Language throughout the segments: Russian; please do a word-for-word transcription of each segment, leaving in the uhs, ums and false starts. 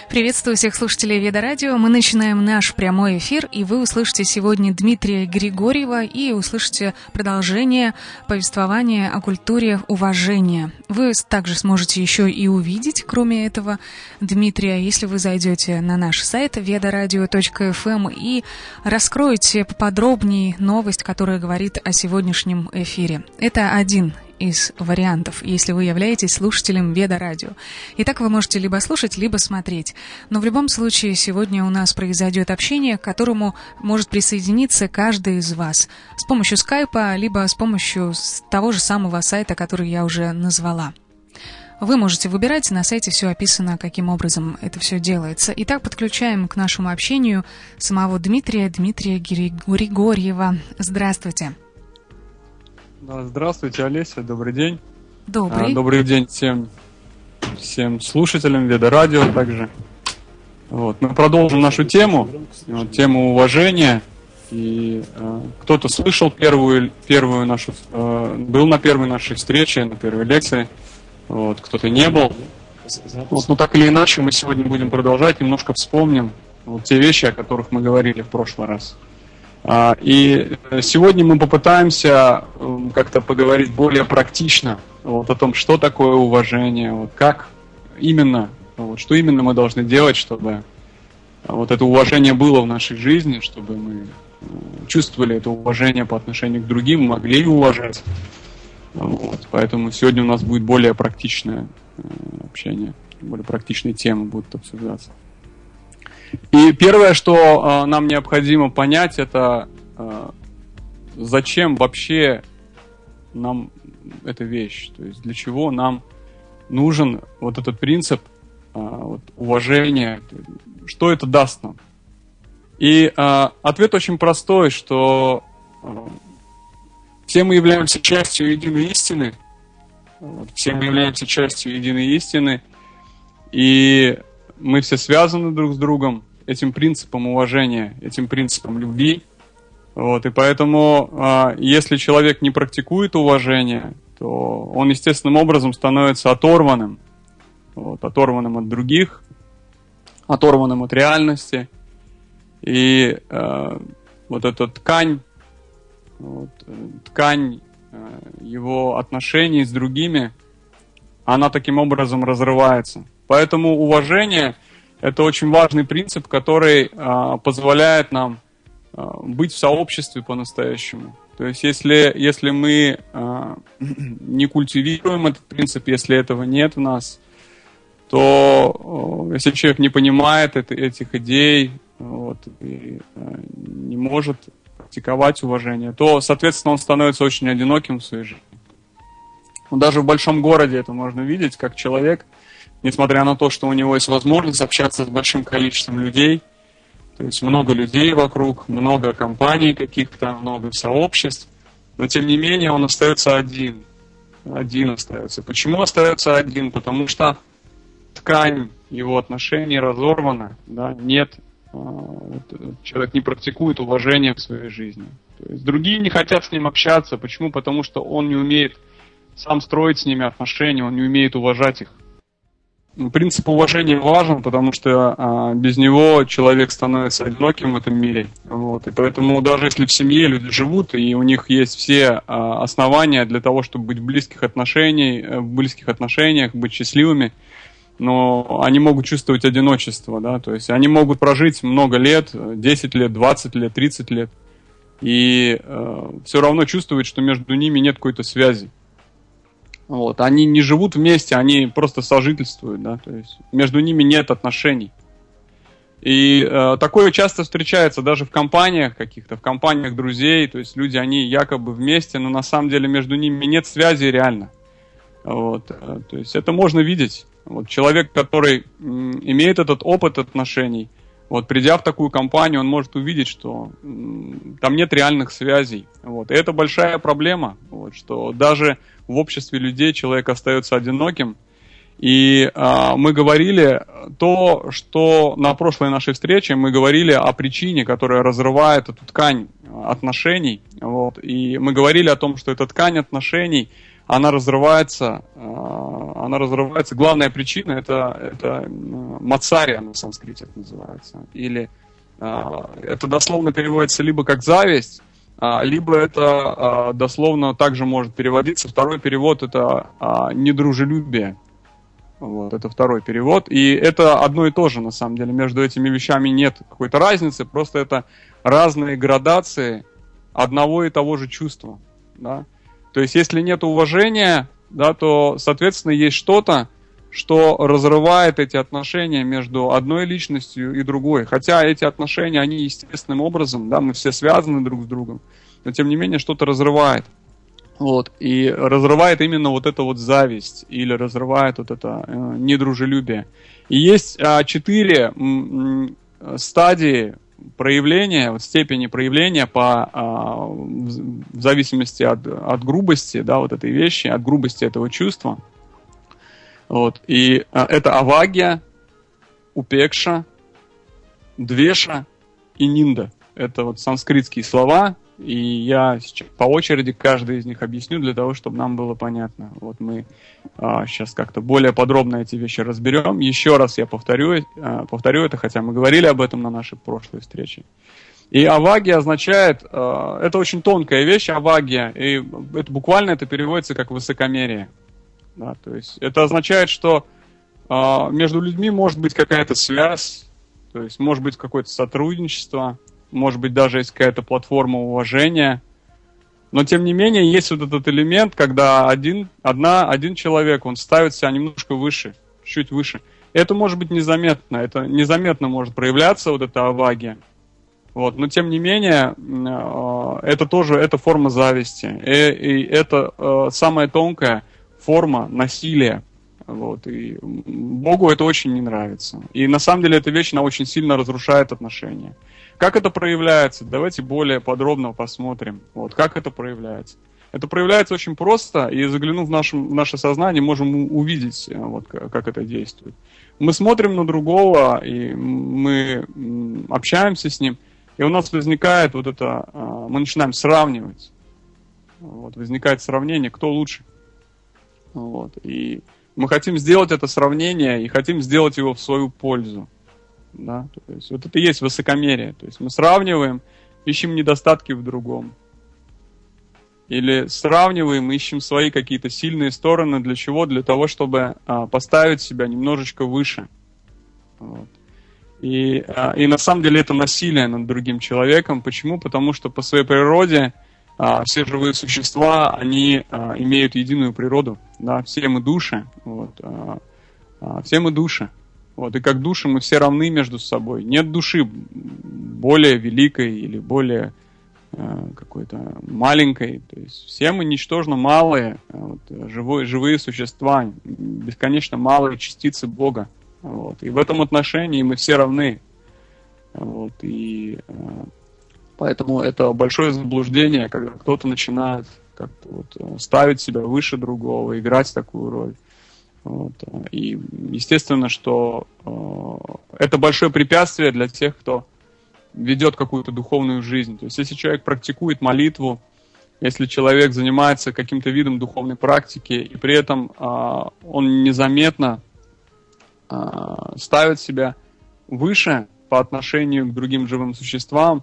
Приветствую всех слушателей Веда Радио. Мы начинаем наш прямой эфир, и вы услышите сегодня Дмитрия Григорьева и услышите продолжение повествования о культуре уважения. Вы также сможете еще и увидеть, кроме этого, Дмитрия, если вы зайдете на наш сайт ведарадио точка эф эм и раскроете поподробнее новость, которая говорит о сегодняшнем эфире. Это один из вариантов, если вы являетесь слушателем Веда Радио. Итак, вы можете либо слушать, либо смотреть. Но в любом случае сегодня у нас произойдет общение, к которому может присоединиться каждый из вас с помощью скайпа, либо с помощью того же самого сайта, который я уже назвала. Вы можете выбирать, на сайте все описано, каким образом это все делается. Итак, подключаем к нашему общению самого Дмитрия, Дмитрия Григорьева. Здравствуйте. Здравствуйте, Олеся, добрый день. Добрый. Добрый день всем, всем слушателям Веда Радио также. Вот. Мы продолжим нашу тему, вот, тему уважения. И э, кто-то слышал первую, первую нашу, э, был на первой нашей встрече, на первой лекции, вот, кто-то не был. Вот, но так или иначе мы сегодня будем продолжать, немножко вспомним вот, те вещи, о которых мы говорили в прошлый раз. И сегодня мы попытаемся как-то поговорить более практично вот, о том, что такое уважение, вот, как именно, вот, что именно мы должны делать, чтобы вот это уважение было в нашей жизни, чтобы мы чувствовали это уважение по отношению к другим, могли уважать. Вот, поэтому сегодня у нас будет более практичное общение, более практичные темы будут обсуждаться. И первое, что э, нам необходимо понять, это э, зачем вообще нам эта вещь, то есть для чего нам нужен вот этот принцип э, вот, уважения, что это даст нам. И э, ответ очень простой, что э, все мы являемся частью единой истины, вот, все мы являемся частью единой истины, и мы все связаны друг с другом этим принципом уважения, этим принципом любви. Вот, и поэтому, э, если человек не практикует уважение, то он естественным образом становится оторванным, вот, оторванным от других, оторванным от реальности. И э, вот эта ткань, вот, ткань э, его отношений с другими, она таким образом разрывается. Поэтому уважение – это очень важный принцип, который а, позволяет нам а, быть в сообществе по-настоящему. То есть если, если мы а, не культивируем этот принцип, если этого нет в нас, то а, если человек не понимает это, этих идей вот, и а, не может практиковать уважение, то, соответственно, он становится очень одиноким в своей жизни. Но даже в большом городе это можно видеть, как человек, несмотря на то, что у него есть возможность общаться с большим количеством людей, то есть много людей вокруг, много компаний каких-то, много сообществ, но тем не менее он остается один. Один остается. Почему остается один? Потому что ткань его отношений разорвана, да, нет, человек не практикует уважение в своей жизни. То есть другие не хотят с ним общаться. Почему? Потому что он не умеет сам строить с ними отношения, он не умеет уважать их. Принцип уважения важен, потому что а, без него человек становится одиноким в этом мире. Вот. И поэтому даже если в семье люди живут, и у них есть все а, основания для того, чтобы быть в близких отношениях, в близких отношениях, быть счастливыми, но они могут чувствовать одиночество. Да? То есть они могут прожить много лет, десять лет, двадцать лет, тридцать лет, и а, все равно чувствовать, что между ними нет какой-то связи. Вот. Они не живут вместе, они просто сожительствуют, да, то есть между ними нет отношений. И э, такое часто встречается даже в компаниях каких-то, в компаниях друзей, то есть люди, они якобы вместе, но на самом деле между ними нет связи реально. Вот. То есть это можно видеть. Вот. Человек, который м, имеет этот опыт отношений, вот, придя в такую компанию, он может увидеть, что м, там нет реальных связей. Вот. И это большая проблема, вот, что даже в обществе людей человек остается одиноким. И а, мы говорили то, что на прошлой нашей встрече мы говорили о причине, которая разрывает эту ткань отношений. Вот. И мы говорили о том, что эта ткань отношений, она разрывается, она разрывается. Главная причина это, это мацария на санскрите это называется. Или это дословно переводится либо как зависть, либо это дословно также может переводиться. Второй перевод это недружелюбие. Вот, это второй перевод. И это одно и то же, на самом деле. Между этими вещами нет какой-то разницы, просто это разные градации одного и того же чувства. Да? То есть, если нет уважения, да, то, соответственно, есть что-то, что разрывает эти отношения между одной личностью и другой. Хотя эти отношения, они естественным образом, да, мы все связаны друг с другом, но, тем не менее, что-то разрывает. Вот, и разрывает именно вот эта вот зависть, или разрывает вот это э, недружелюбие. И есть э, четыре м, стадии проявления, вот, степени проявления по, э, в, в зависимости от, от грубости, да, вот этой вещи, от грубости этого чувства. Вот, и э, это авагья, упекша, двеша и нинда. Это вот санскритские слова. И я по очереди каждый из них объясню для того, чтобы нам было понятно. Вот мы а, сейчас как-то более подробно эти вещи разберем. Еще раз я повторю, а, повторю это, хотя мы говорили об этом на нашей прошлой встрече. И авагия означает, а, это очень тонкая вещь, авагия, и это, буквально это переводится как высокомерие. Да, то есть это означает, что а, между людьми может быть какая-то связь, то есть может быть какое-то сотрудничество, может быть, даже есть какая-то платформа уважения. Но, тем не менее, есть вот этот элемент, когда один, одна, один человек, он ставит себя немножко выше, чуть выше. И это может быть незаметно. Это незаметно может проявляться, вот эта авагия. Вот. Но, тем не менее, это тоже это форма зависти. И, и это самая тонкая форма насилия. Вот. И Богу это очень не нравится. И, на самом деле, эта вещь, она очень сильно разрушает отношения. Как это проявляется? Давайте более подробно посмотрим. Вот, как это проявляется. Это проявляется очень просто, и заглянув в, нашем, в наше сознание, можем увидеть, вот, как это действует. Мы смотрим на другого, и мы общаемся с ним, и у нас возникает вот это, мы начинаем сравнивать. Вот, возникает сравнение, кто лучше. Вот, и мы хотим сделать это сравнение, и хотим сделать его в свою пользу. Да, то есть вот это и есть высокомерие. То есть мы сравниваем, ищем недостатки в другом. Или сравниваем, ищем свои какие-то сильные стороны. Для чего? Для того, чтобы а, поставить себя немножечко выше. Вот. И, а, и на самом деле это насилие над другим человеком. Почему? Потому что по своей природе а, все живые существа, они а, имеют единую природу. Да? Все мы души. Вот, а, а, все мы души. Вот, и как души мы все равны между собой. Нет души более великой или более э, какой-то маленькой. То есть все мы ничтожно малые, вот, живые, живые существа, бесконечно малые частицы Бога. Вот, и в этом отношении мы все равны. Вот, и э, поэтому это большое заблуждение, когда кто-то начинает как-то вот, ставить себя выше другого, играть такую роль. Вот. И естественно, что э, это большое препятствие для тех, кто ведет какую-то духовную жизнь. То есть, если человек практикует молитву, если человек занимается каким-то видом духовной практики, и при этом э, он незаметно э, ставит себя выше по отношению к другим живым существам,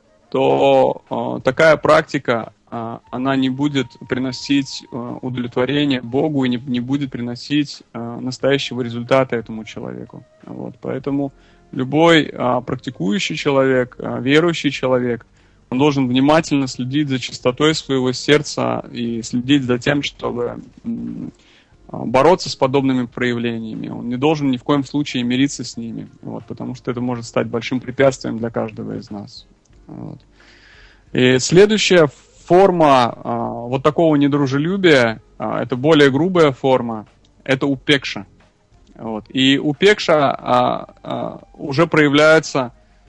то э, такая практика, э, она не будет приносить э, удовлетворение Богу и не, не будет приносить э, настоящего результата этому человеку. Вот, поэтому любой э, практикующий человек, э, верующий человек, он должен внимательно следить за чистотой своего сердца и следить за тем, чтобы э, бороться с подобными проявлениями. Он не должен ни в коем случае мириться с ними, вот, потому что это может стать большим препятствием для каждого из нас. Вот. И следующая форма а, вот такого недружелюбия, а, это более грубая форма, это упекша. Вот. И упекша а, а, уже проявляется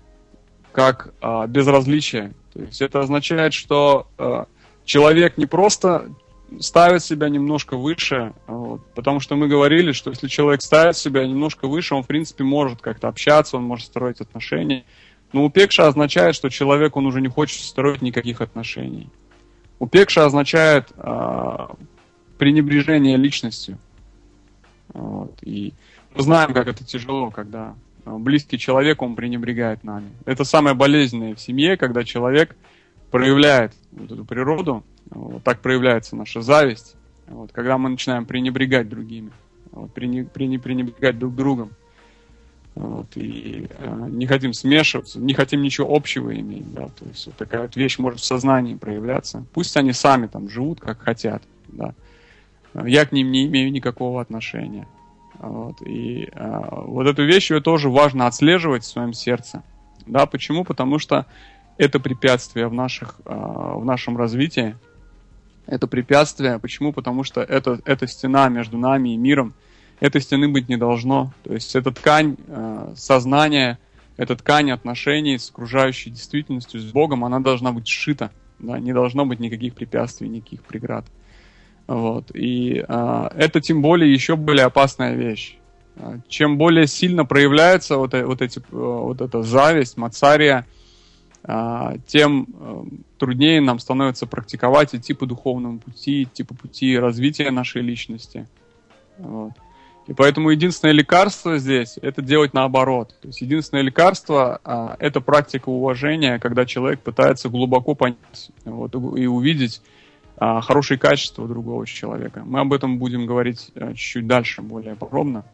как а, безразличие. То есть это означает, что а, человек не просто ставит себя немножко выше, вот, потому что мы говорили, что если человек ставит себя немножко выше, он в принципе может как-то общаться, он может строить отношения. Но упекша означает, что человек, он уже не хочет строить никаких отношений. Упекша означает э, пренебрежение личностью. Вот. И мы знаем, как это тяжело, когда близкий человек, он пренебрегает нами. Это самое болезненное в семье, когда человек проявляет вот эту природу, вот так проявляется наша зависть, вот, когда мы начинаем пренебрегать другими, вот, пренебрегать друг другом, вот, и э, не хотим смешиваться, не хотим ничего общего иметь, да, то есть вот такая вот вещь может в сознании проявляться. Пусть они сами там живут, как хотят, да. Я к ним не имею никакого отношения. Вот, и э, вот эту вещь ее тоже важно отслеживать в своем сердце. Да, почему? Потому что это препятствие в, наших, э, в нашем развитии. Это препятствие. Почему? Потому что это, это стена между нами и миром. Этой стены быть не должно. То есть эта ткань э, сознания, эта ткань отношений с окружающей действительностью, с Богом, она должна быть сшита. Да? Не должно быть никаких препятствий, никаких преград. Вот. И э, это тем более еще более опасная вещь. Чем более сильно проявляется вот, вот, эти, вот эта зависть, мацария, э, тем э, труднее нам становится практиковать, идти по духовному пути, идти по пути развития нашей личности. Вот. И поэтому единственное лекарство здесь – это делать наоборот. То есть единственное лекарство э, – это практика уважения, когда человек пытается глубоко понять вот, и увидеть хорошие качества другого человека. Мы об этом будем говорить чуть-чуть дальше, более подробно.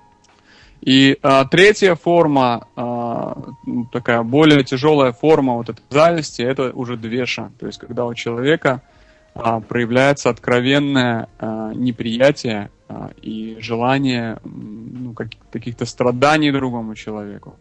И а, третья форма, а, такая более тяжелая форма вот этой зависти, это уже двеша. То есть когда у человека а, проявляется откровенное а, неприятие а, и желание ну, каких-то страданий другому человеку.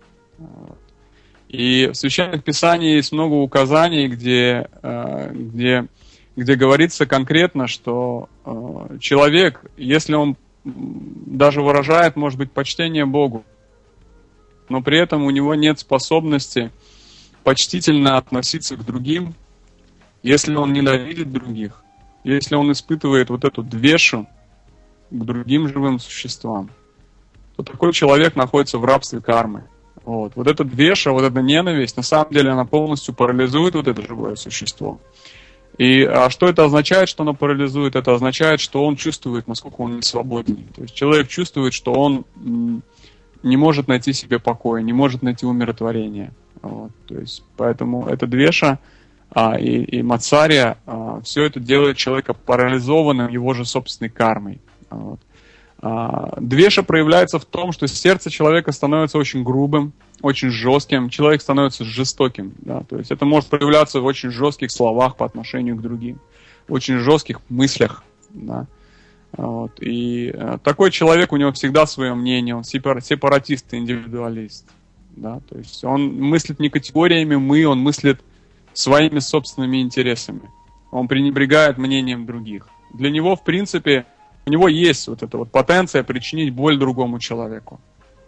И в Священных Писаниях есть много указаний, где, а, где где говорится конкретно, что э, человек, если он даже выражает, может быть, почтение Богу, но при этом у него нет способности почтительно относиться к другим, если он ненавидит других, если он испытывает вот эту двешу к другим живым существам, то такой человек находится в рабстве кармы. Вот, вот эта двеша, вот эта ненависть, на самом деле она полностью парализует вот это живое существо. И а что это означает, что оно парализует? Это означает, что он чувствует, насколько он не свободен. То есть человек чувствует, что он м, не может найти себе покоя, не может найти умиротворения. Вот. То есть, поэтому это двеша а, и, и мацария, а, все это делает человека парализованным его же собственной кармой. Вот. А, двеша проявляется в том, что сердце человека становится очень грубым, очень жестким, человек становится жестоким. Да? То есть это может проявляться в очень жестких словах по отношению к другим, в очень жестких мыслях. Да? Вот. И э, такой человек, у него всегда свое мнение, он сепаратист, индивидуалист. Да? То есть он мыслит не категориями «мы», он мыслит своими собственными интересами. Он пренебрегает мнением других. Для него, в принципе, у него есть вот эта вот потенция причинить боль другому человеку.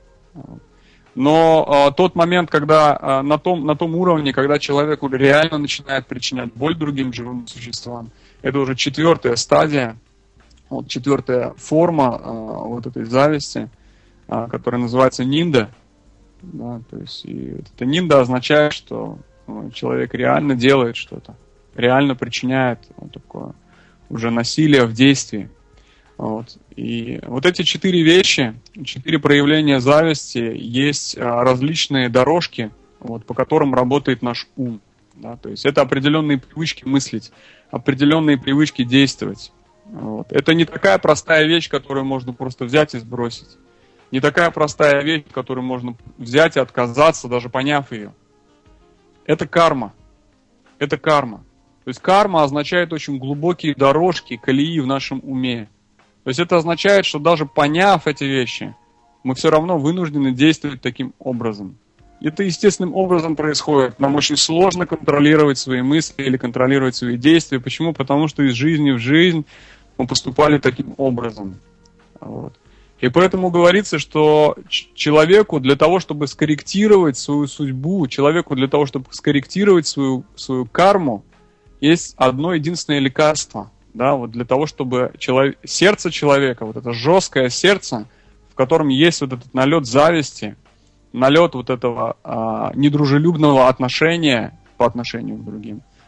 Но а, тот момент, когда а, на, том, на том уровне, когда человек реально начинает причинять боль другим живым существам, это уже четвертая стадия, вот четвертая форма а, вот этой зависти, а, которая называется нинда. Да, то есть и вот эта нинда означает, что ну, человек реально делает что-то, реально причиняет вот такое уже насилие в действии. Вот. И вот эти четыре вещи, четыре проявления зависти, есть а, различные дорожки, вот, по которым работает наш ум. Да? То есть это определенные привычки мыслить, определенные привычки действовать. Вот. Это не такая простая вещь, которую можно просто взять и сбросить. Не такая простая вещь, которую можно взять и отказаться, даже поняв ее. Это карма. Это карма. То есть карма означает очень глубокие дорожки, колеи в нашем уме. То есть это означает, что даже поняв эти вещи, мы все равно вынуждены действовать таким образом. Это естественным образом происходит. Нам очень сложно контролировать свои мысли или контролировать свои действия. Почему? Потому что из жизни в жизнь мы поступали таким образом. Вот. И поэтому говорится, что человеку для того, чтобы скорректировать свою судьбу, человеку для того, чтобы скорректировать свою, свою карму, есть одно единственное лекарство. Да, вот для того, чтобы человек, сердце человека, вот это жесткое сердце, в котором есть вот этот налет зависти, налет вот этого а, недружелюбного отношения по отношению к другим,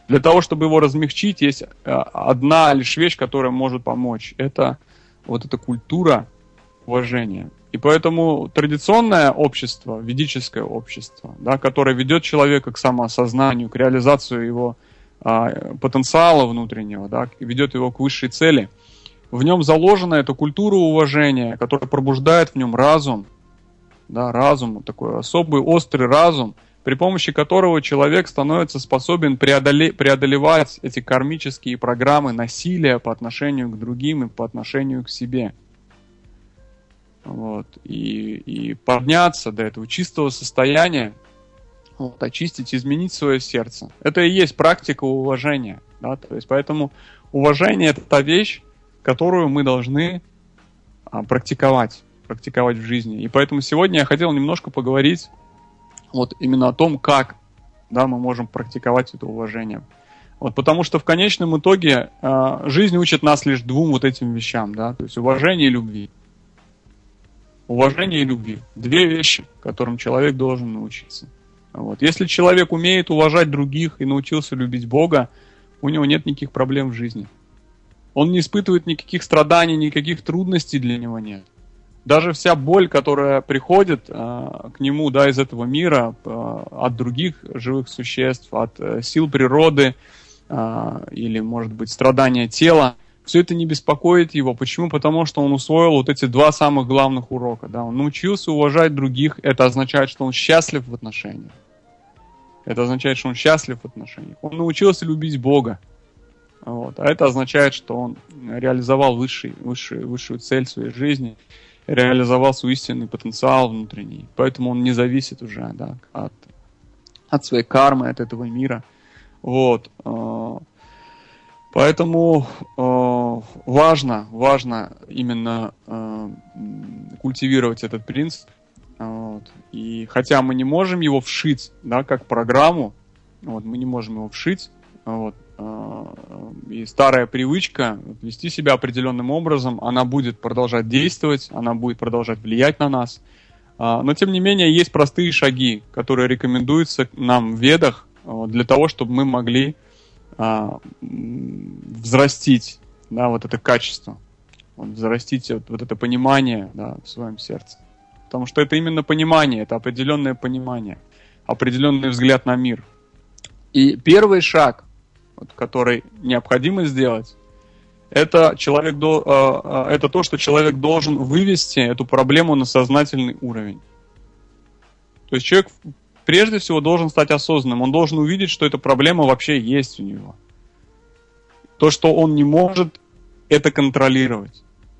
Для того, чтобы его размягчить, есть одна лишь вещь, которая может помочь. Это вот эта культура уважения. И поэтому традиционное общество, ведическое общество, да, которое ведет человека к самоосознанию, к реализации его а, потенциала внутреннего, да, ведет его к высшей цели, в нем заложена эта культура уважения, которая пробуждает в нем разум, да, разум, такой особый острый разум, при помощи которого человек становится способен преодоле- преодолевать эти кармические программы насилия по отношению к другим и по отношению к себе. Вот, и, и подняться до этого чистого состояния, вот, очистить, изменить свое сердце. Это и есть практика уважения. Да? То есть, поэтому уважение – это та вещь, которую мы должны а, практиковать, практиковать в жизни. И поэтому сегодня я хотел немножко поговорить вот именно о том, как, да, мы можем практиковать это уважение. Вот, потому что в конечном итоге а, жизнь учит нас лишь двум вот этим вещам, да? То есть уважение и любви. Уважение и любви. Две вещи, которым человек должен научиться. Вот. Если человек умеет уважать других и научился любить Бога, у него нет никаких проблем в жизни. Он не испытывает никаких страданий, никаких трудностей для него нет. Даже вся боль, которая приходит э, к нему, да, из этого мира, э, от других живых существ, от э, сил природы э, или, может быть, страдания тела, все это не беспокоит его. Почему? Потому что он усвоил вот эти два самых главных урока. Да? Он научился уважать других. Это означает, что он счастлив в отношениях. Это означает, что он счастлив в отношениях. Он научился любить Бога. Вот. А это означает, что он реализовал высший, высший, высшую цель своей жизни, реализовал свой истинный потенциал внутренний. Поэтому он не зависит уже, да, от, от своей кармы, от этого мира. Вот. Поэтому э, важно, важно именно э, культивировать этот принцип. Вот. И хотя мы не можем его вшить, да, как программу, вот, мы не можем его вшить, вот, э, и старая привычка вести себя определенным образом, она будет продолжать действовать, она будет продолжать влиять на нас. Э, но тем не менее есть простые шаги, которые рекомендуются нам в Ведах, э, для того, чтобы мы могли взрастить, да, вот это качество, вот, взрастить вот, вот это понимание, да, в своем сердце. Потому что это именно понимание, это определенное понимание, определенный взгляд на мир. И первый шаг, вот, который необходимо сделать, это, человек до, э, это то, что человек должен вывести эту проблему на сознательный уровень. То есть человек прежде всего должен стать осознанным. Он должен увидеть, что эта проблема вообще есть у него. То, что он не может это контролировать.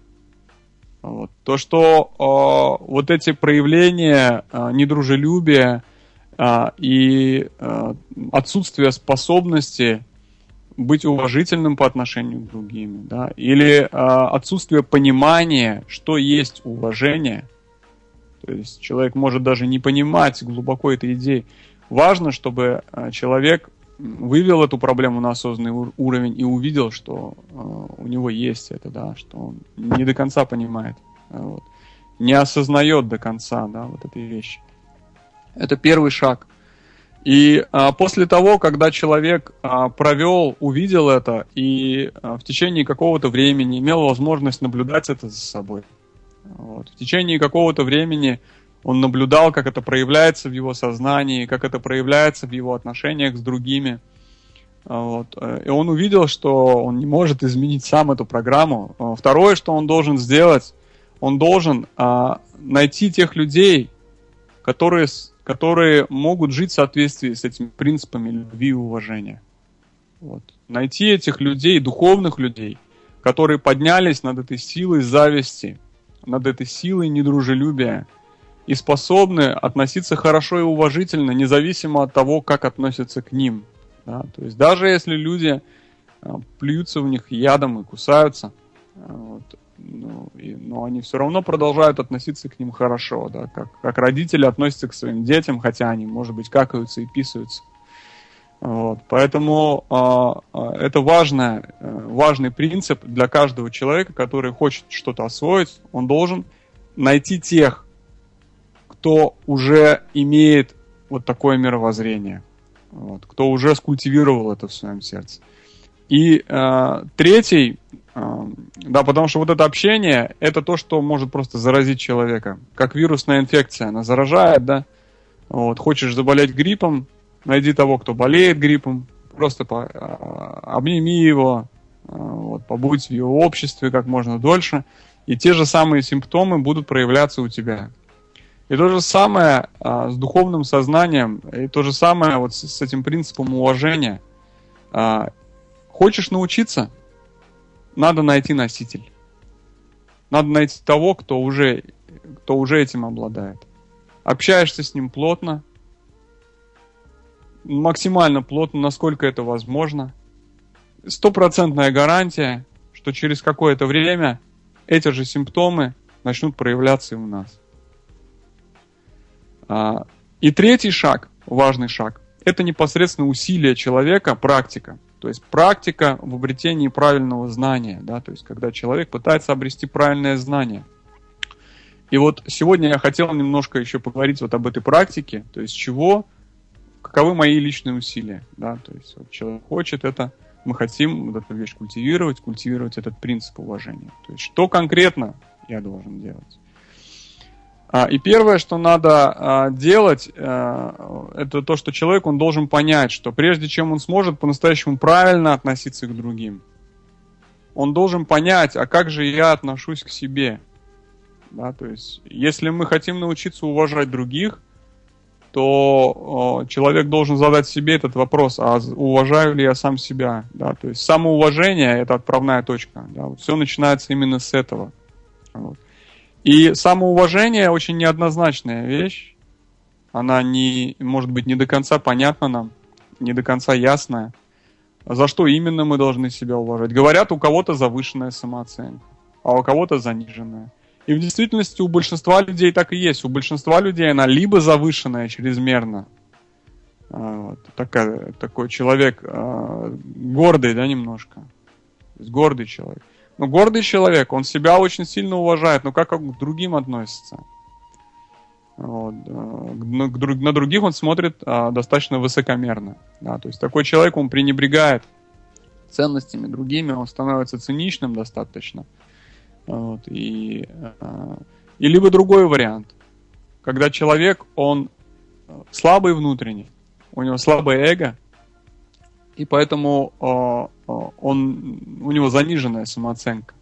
Вот. То, что э, вот эти проявления э, недружелюбия э, и э, отсутствие способности быть уважительным по отношению к другим, да, или э, отсутствие понимания, что есть уважение. То есть человек может даже не понимать глубоко этой идеи. Важно, чтобы человек вывел эту проблему на осознанный уровень и увидел, что у него есть это, да, что он не до конца понимает, вот, не осознает до конца, да, вот этой вещи. Это первый шаг. И а, после того, когда человек а, провел, увидел это и а, в течение какого-то времени имел возможность наблюдать это за собой, вот. В течение какого-то времени он наблюдал, как это проявляется в его сознании, как это проявляется в его отношениях с другими. Вот. И он увидел, что он не может изменить сам эту программу. Второе, что он должен сделать, он должен а, найти тех людей, которые, которые могут жить в соответствии с этими принципами любви и уважения. Вот. Найти этих людей, духовных людей, которые поднялись над этой силой зависти, над этой силой недружелюбия и способны относиться хорошо и уважительно, независимо от того, как относятся к ним. Да? То есть даже если люди а, плюются в них ядом и кусаются, а, вот, ну, и, но они все равно продолжают относиться к ним хорошо, да? как, как родители относятся к своим детям, хотя они, может быть, какаются и писаются. Вот. Поэтому э, это важное, э, важный принцип для каждого человека, который хочет что-то освоить. Он должен найти тех, кто уже имеет вот такое мировоззрение. вот, кто уже скультивировал это в своем сердце. И э, третий, э, да, потому что вот это общение, это то, что может просто заразить человека. Как вирусная инфекция, она заражает, да. Вот, хочешь заболеть гриппом, найди того, кто болеет гриппом, просто по, э, обними его, э, вот, побудь в его обществе как можно дольше, и те же самые симптомы будут проявляться у тебя. И то же самое а, с духовным сознанием, и то же самое вот с, с этим принципом уважения. А, хочешь научиться? Надо найти носитель. Надо найти того, кто уже, кто уже этим обладает. Общаешься с ним плотно, максимально плотно, насколько это возможно. Стопроцентная гарантия, что через какое-то время эти же симптомы начнут проявляться и у нас. И третий шаг, важный шаг, это непосредственно усилие человека, практика. То есть практика в обретении правильного знания, да, то есть когда человек пытается обрести правильное знание. И вот сегодня я хотел немножко еще поговорить вот об этой практике, то есть чего, каковы мои личные усилия, да, то есть вот человек хочет это, мы хотим вот эту вещь культивировать, культивировать этот принцип уважения. То есть что конкретно я должен делать? И первое, что надо делать, это то, что человек, он должен понять, что прежде чем он сможет по-настоящему правильно относиться к другим, он должен понять, а как же я отношусь к себе. Да, то есть, если мы хотим научиться уважать других, то человек должен задать себе этот вопрос, а уважаю ли я сам себя. Да? То есть самоуважение – это отправная точка. Да? Вот все начинается именно с этого. Вот. И самоуважение очень неоднозначная вещь. Она не, может быть не до конца понятна нам, не до конца ясная. За что именно мы должны себя уважать? Говорят, у кого-то завышенная самооценка, а у кого-то заниженная. И в действительности у большинства людей так и есть. У большинства людей она либо завышенная чрезмерно. Вот, такая, такой человек гордый, да, немножко. То есть гордый человек. Но гордый человек, он себя очень сильно уважает, но как к другим относится? Вот. На, на других он смотрит а, достаточно высокомерно. Да? То есть такой человек, он пренебрегает ценностями другими, он становится циничным достаточно. Вот. И, а, и либо другой вариант, когда человек, он слабый внутренний, у него слабое эго, и поэтому э, он, у него заниженная самооценка.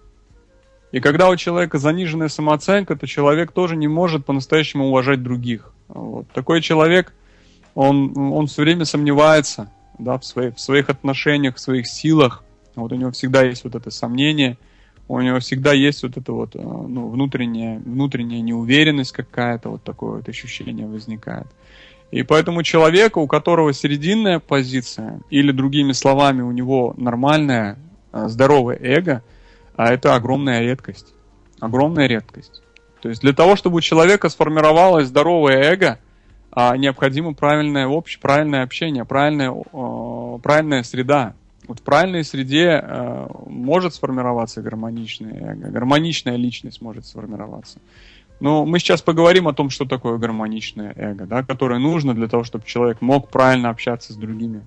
И когда у человека заниженная самооценка, то человек тоже не может по-настоящему уважать других. Вот. Такой человек, он, он все время сомневается, да, в, своих, в своих отношениях, в своих силах. Вот у него всегда есть вот это сомнение, у него всегда есть вот это вот, ну, внутренняя, внутренняя неуверенность какая-то, вот такое вот ощущение возникает. И поэтому человеку, у которого серединная позиция, или другими словами, у него нормальное, здоровое эго, а это огромная редкость. Огромная редкость. То есть для того, чтобы у человека сформировалось здоровое эго, необходимо правильное общее, правильное общение, правильная, правильная среда. Вот в правильной среде может сформироваться гармоничное эго, гармоничная личность может сформироваться. Но мы сейчас поговорим о том, что такое гармоничное эго, да, которое нужно для того, чтобы человек мог правильно общаться с другими.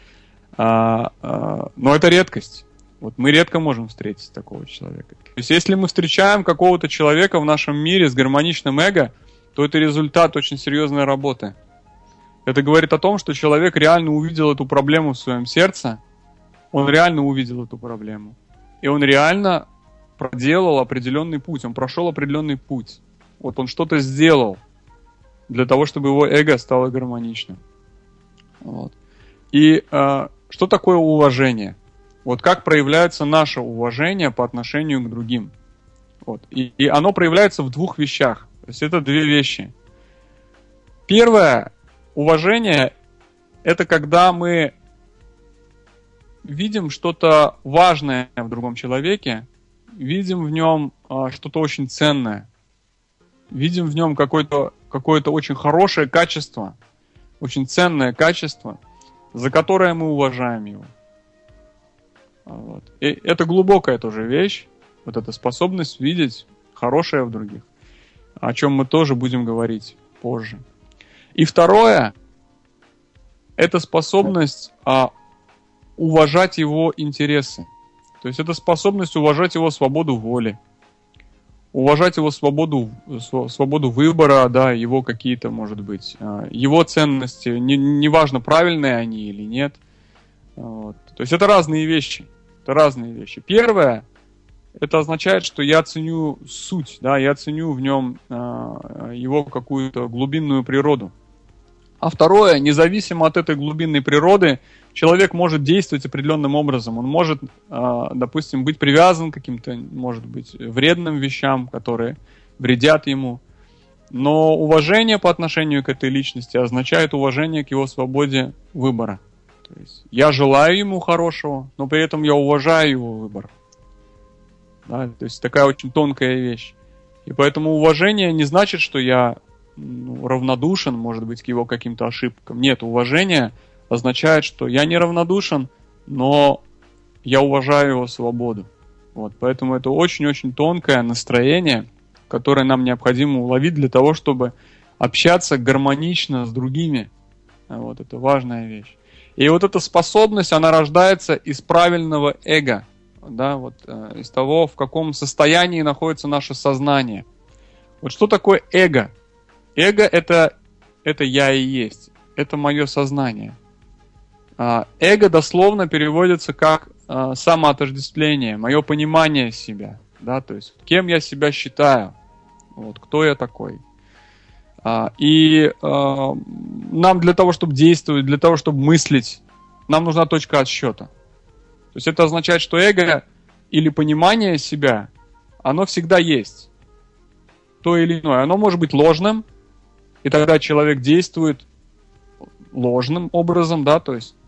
А, а, но это редкость. Вот мы редко можем встретить такого человека. То есть если мы встречаем какого-то человека в нашем мире с гармоничным эго, то это результат очень серьезной работы. Это говорит о том, что человек реально увидел эту проблему в своем сердце, он реально увидел эту проблему. И он реально проделал определенный путь, он прошел определенный путь. Вот он что-то сделал для того, чтобы его эго стало гармоничным. Вот. И э, что такое уважение? Вот как проявляется наше уважение по отношению к другим? Вот. И, и оно проявляется в двух вещах. То есть это две вещи. Первое, уважение – это когда мы видим что-то важное в другом человеке, видим в нем э, что-то очень ценное. Видим в нем какое-то, какое-то очень хорошее качество, очень ценное качество, за которое мы уважаем его. Вот. И это глубокая тоже вещь, вот эта способность видеть хорошее в других, о чем мы тоже будем говорить позже. И второе, это способность а, уважать его интересы. То есть это способность уважать его свободу воли, уважать его свободу, свободу выбора, да, его какие-то, может быть, его ценности, не, неважно, правильные они или нет. Вот. То есть это разные вещи. Это разные вещи. Первое, это означает, что я ценю суть, да, я ценю в нем э, его какую-то глубинную природу. А второе, независимо от этой глубинной природы, человек может действовать определенным образом. Он может, э, допустим, быть привязан к каким-то, может быть, вредным вещам, которые вредят ему. Но уважение по отношению к этой личности означает уважение к его свободе выбора. То есть я желаю ему хорошего, но при этом я уважаю его выбор. Да, то есть такая очень тонкая вещь. И поэтому уважение не значит, что я ну, равнодушен, может быть, к его каким-то ошибкам. Нет, уважение означает, что я не равнодушен, но я уважаю его свободу. Вот, поэтому это очень-очень тонкое настроение, которое нам необходимо уловить для того, чтобы общаться гармонично с другими. Вот, это важная вещь. И вот эта способность, она рождается из правильного эго. Да, вот, э, из того, в каком состоянии находится наше сознание. Вот что такое эго? Эго это, это я и есть. Это мое сознание. А, эго дословно переводится как а, самоотождествление, мое понимание себя. Да, то есть кем я себя считаю. Вот, кто я такой. А, и а, нам для того, чтобы действовать, для того, чтобы мыслить, нам нужна точка отсчета. То есть это означает, что эго или понимание себя, оно всегда есть. То или иное. Оно может быть ложным, и тогда человек действует ложным образом, да, то есть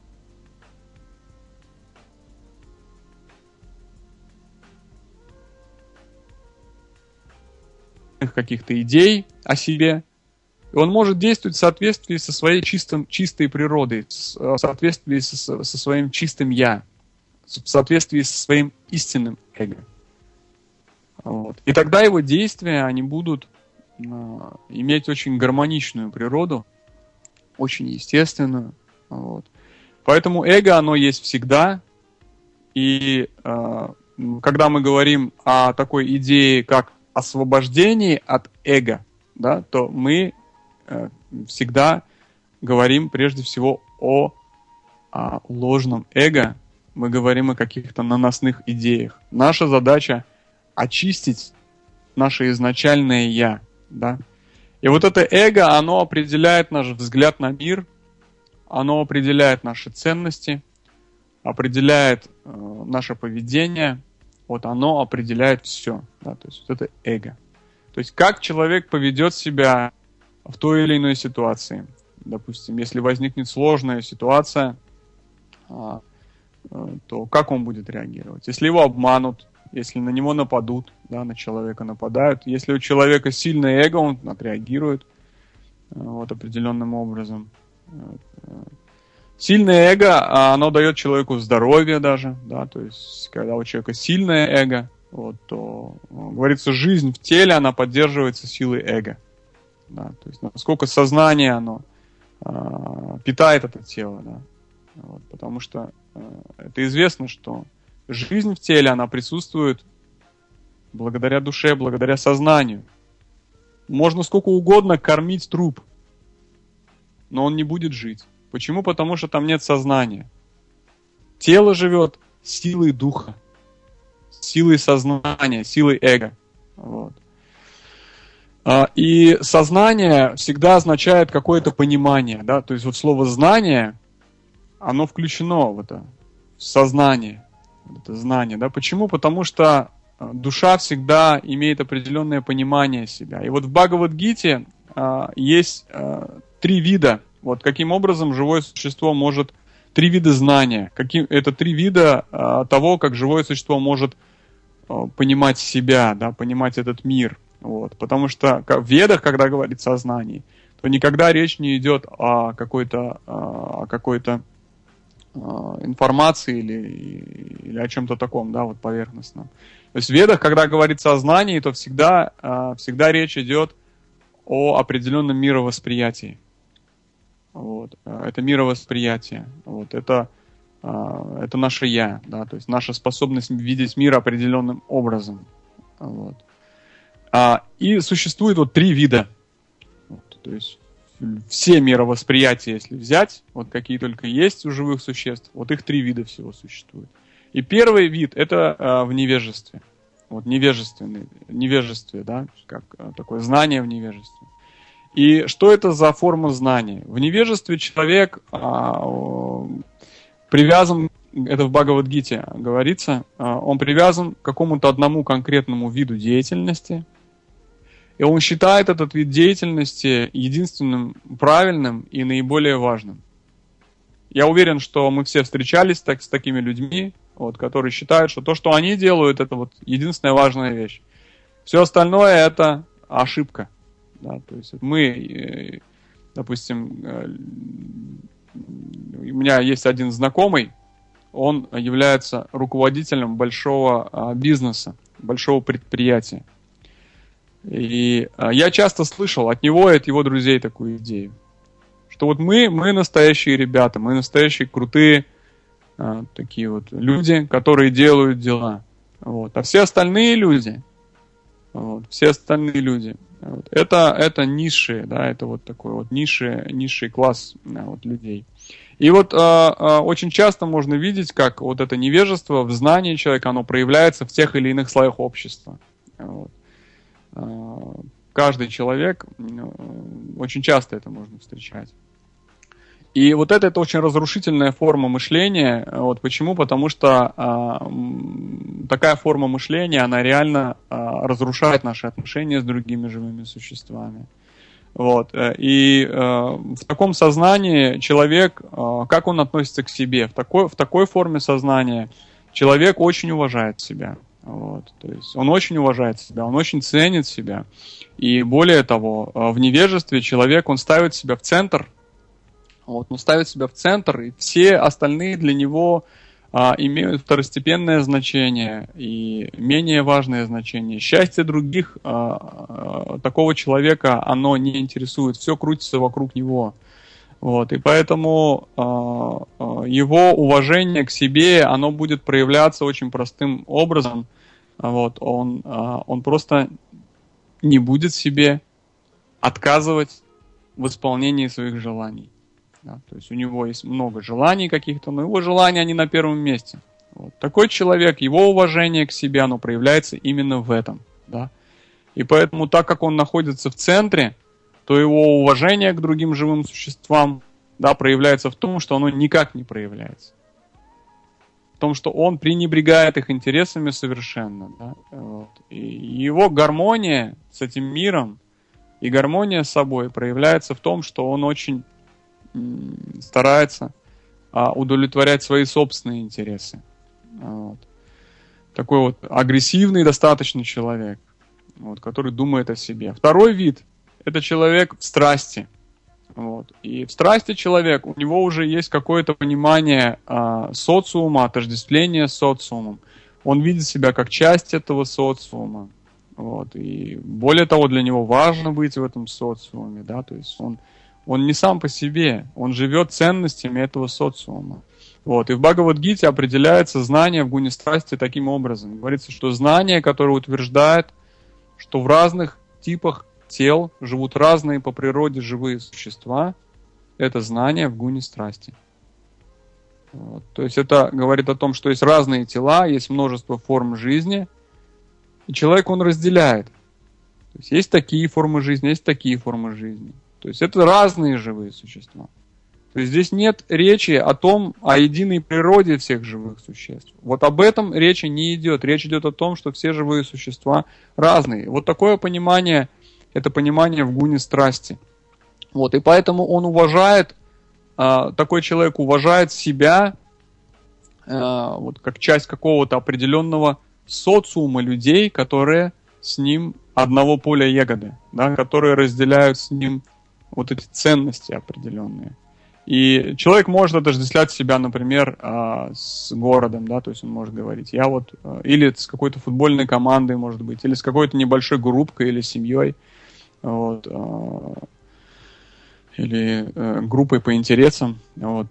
каких-то идей о себе. И он может действовать в соответствии со своей чистым, чистой природой, в соответствии со, со своим чистым «я», в соответствии со своим истинным эго. Вот. И тогда его действия, они будут э, иметь очень гармоничную природу, очень естественную. Вот. Поэтому эго, оно есть всегда. И э, когда мы говорим о такой идее, как освобождении от эго, да, то мы э, всегда говорим прежде всего о, о ложном эго. Мы говорим о каких-то наносных идеях. Наша задача очистить наше изначальное «я». Да? И вот это эго, оно определяет наш взгляд на мир, оно определяет наши ценности, определяет э, наше поведение, вот оно определяет все. Да? То есть вот это эго. То есть как человек поведет себя в той или иной ситуации. Допустим, если возникнет сложная ситуация, э, то как он будет реагировать? Если его обманут, если на него нападут, да, на человека нападают, если у человека сильное эго, он отреагирует вот, определенным образом. Сильное эго, оно дает человеку здоровье даже, да, то есть когда у человека сильное эго, вот, то, говорится, жизнь в теле, она поддерживается силой эго. Да, то есть насколько сознание, оно а, питает это тело, да, вот, потому что это известно, что жизнь в теле, она присутствует благодаря душе, благодаря сознанию. Можно сколько угодно кормить труп, но он не будет жить. Почему? Потому что там нет сознания. Тело живет силой духа, силой сознания, силой эго. Вот. И сознание всегда означает какое-то понимание. Да? То есть вот слово «знание», оно включено в это в сознание, в это знание. Да? Почему? Потому что душа всегда имеет определенное понимание себя. И вот в Бхагавад-гите а, есть а, три вида. Вот каким образом живое существо может... Три вида знания. Каким, это три вида а, того, как живое существо может а, понимать себя, да, понимать этот мир. Вот. Потому что в Ведах, когда говорится о знании, то никогда речь не идет о какой-то, о какой-то информации или, или о чем-то таком, да, вот поверхностном. То есть в Ведах, когда говорится о знании, то всегда, всегда речь идет о определенном мировосприятии. Вот. Это мировосприятие. Вот. Это, это наше «я», да, то есть наша способность видеть мир определенным образом. Вот. И существует вот три вида. Вот. То есть все мировосприятия, если взять, вот какие только есть у живых существ, вот их три вида всего существует. И первый вид – это в невежестве. Вот невежественный, невежествие, да, как такое знание в невежестве. И что это за форма знания? В невежестве человек а, привязан, это в Бхагавад-гите говорится, а, он привязан к какому-то одному конкретному виду деятельности, и он считает этот вид деятельности единственным правильным и наиболее важным. Я уверен, что мы все встречались так, с такими людьми, вот, которые считают, что то, что они делают, это вот единственная важная вещь. Все остальное это ошибка. Да, то есть мы, допустим, у меня есть один знакомый, он является руководителем большого бизнеса, большого предприятия. И я часто слышал от него и от его друзей такую идею, что вот мы, мы настоящие ребята, мы настоящие крутые такие вот люди, которые делают дела. Вот. А все остальные люди, вот, все остальные люди, вот, это, это низшие, да, это вот такой вот низший, низший класс, да, вот, людей. И вот э, э, очень часто можно видеть, как вот это невежество в знании человека, оно проявляется в тех или иных слоях общества. Вот. Э, каждый человек, э, очень часто это можно встречать. И вот это, это очень разрушительная форма мышления. Вот почему? Потому что э, такая форма мышления, она реально э, разрушает наши отношения с другими живыми существами. Вот. И э, в таком сознании человек, э, как он относится к себе? В такой, в такой форме сознания человек очень уважает себя. Вот. То есть он очень уважает себя, он очень ценит себя. И более того, в невежестве человек, он ставит себя в центр. Вот, он ставит себя в центр, и все остальные для него а, имеют второстепенное значение и менее важное значение. Счастье других а, а, такого человека, оно не интересует, все крутится вокруг него. Вот, и поэтому а, а, его уважение к себе, оно будет проявляться очень простым образом. Вот, он, а, он просто не будет себе отказывать в исполнении своих желаний. Да, то есть у него есть много желаний каких-то, но его желания, они на первом месте. Вот. Такой человек, его уважение к себе, оно проявляется именно в этом. Да? И поэтому, так как он находится в центре, то его уважение к другим живым существам, да, проявляется в том, что оно никак не проявляется. В том, что он пренебрегает их интересами совершенно. Да? Вот. И его гармония с этим миром и гармония с собой проявляется в том, что он очень старается а, удовлетворять свои собственные интересы. Вот. Такой вот агрессивный достаточно человек, вот, который думает о себе. Второй вид – это человек в страсти. Вот. И в страсти человек, у него уже есть какое-то понимание а, социума, отождествление с социумом. Он видит себя как часть этого социума. Вот. И более того, для него важно быть в этом социуме. Да? То есть он Он не сам по себе, он живет ценностями этого социума. Вот. И в Бхагавад-гите определяется знание в гуне страсти таким образом. Говорится, что знание, которое утверждает, что в разных типах тел живут разные по природе живые существа, это знание в гуне страсти. Вот. То есть это говорит о том, что есть разные тела, есть множество форм жизни, и человек, он разделяет. То есть есть такие формы жизни, есть такие формы жизни. То есть это разные живые существа. То есть здесь нет речи о том, о единой природе всех живых существ. Вот об этом речи не идет. Речь идет о том, что все живые существа разные. Вот такое понимание, это понимание в гуне страсти. Вот, и поэтому он уважает, такой человек уважает себя вот, как часть какого-то определенного социума людей, которые с ним одного поля ягоды, да, которые разделяют с ним вот эти ценности определенные. И человек может отождествлять себя, например, с городом, да, то есть он может говорить, я вот, или с какой-то футбольной командой, может быть, или с какой-то небольшой группкой, или семьей. Вот. или э, группой по интересам. Вот.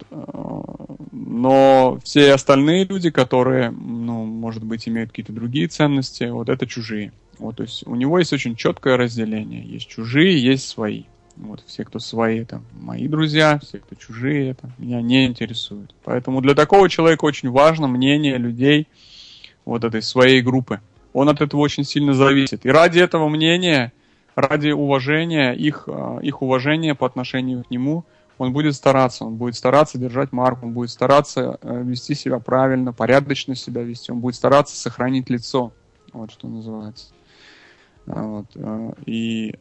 Но все остальные люди, которые, ну, может быть, имеют какие-то другие ценности, вот это чужие. Вот, то есть у него есть очень четкое разделение. Есть чужие, есть свои. Вот, все, кто свои, это мои друзья, все, кто чужие, это меня не интересует. Поэтому для такого человека очень важно мнение людей вот этой своей группы. Он от этого очень сильно зависит. И ради этого мнения, ради уважения, их, их уважения по отношению к нему, он будет стараться. Он будет стараться держать марку, он будет стараться вести себя правильно, порядочно себя вести. Он будет стараться сохранить лицо. Вот что называется. Вот. И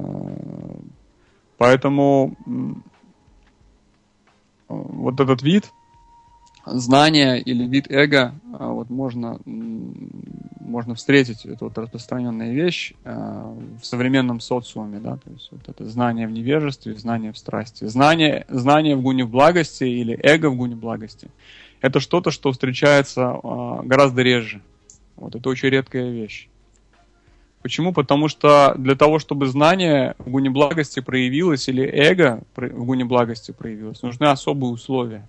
поэтому вот этот вид знания или вид эго, вот можно, можно встретить, это вот распространенная вещь в современном социуме, да, то есть вот это знание в невежестве, знание в страсти. Знание, знание в гуне в благости или эго в гуне благости — это что-то, что встречается гораздо реже. Вот это очень редкая вещь. Почему? Потому что для того, чтобы знание в гуне благости проявилось или эго в гуне благости проявилось, нужны особые условия.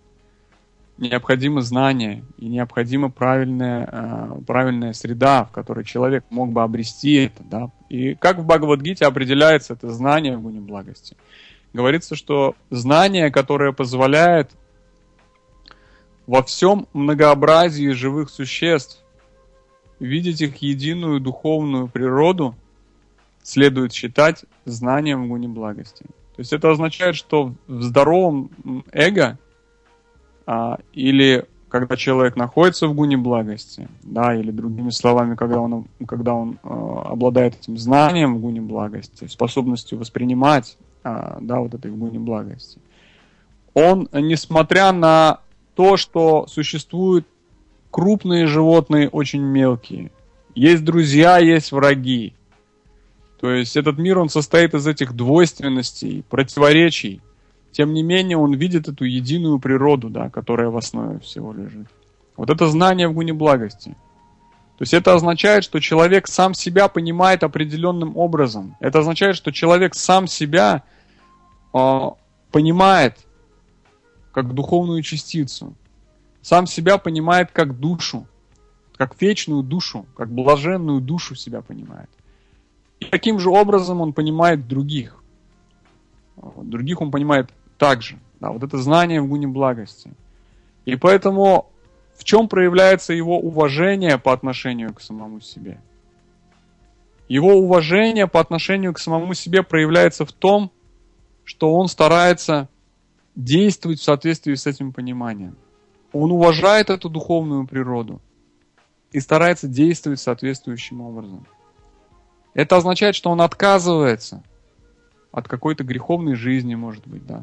Необходимо знание и необходима правильная, правильная среда, в которой человек мог бы обрести это. Да? И как в Бхагавад-гите определяется это знание в гуне благости? Говорится, что знание, которое позволяет во всем многообразии живых существ видеть их единую духовную природу, следует считать знанием в гуне благости. То есть это означает, что в здоровом эго а, или когда человек находится в гуне благости, да, или другими словами, когда он, когда он а, обладает этим знанием в гуне благости, способностью воспринимать а, да, вот этой в гуне благости, он, несмотря на то, что существует крупные животные, очень мелкие. Есть друзья, есть враги. То есть этот мир, он состоит из этих двойственностей, противоречий. Тем не менее, он видит эту единую природу, да, которая в основе всего лежит. Вот это знание в гуне благости. То есть это означает, что человек сам себя понимает определенным образом. Это означает, что человек сам себя э, понимает как духовную частицу. Сам себя понимает как душу, как вечную душу, как блаженную душу себя понимает. И таким же образом он понимает других. Других он понимает также. Да, вот это знание в гуне благости. И поэтому в чем проявляется его уважение по отношению к самому себе? Его уважение по отношению к самому себе проявляется в том, что он старается действовать в соответствии с этим пониманием. Он уважает эту духовную природу и старается действовать соответствующим образом. Это означает, что он отказывается от какой-то греховной жизни, может быть, да.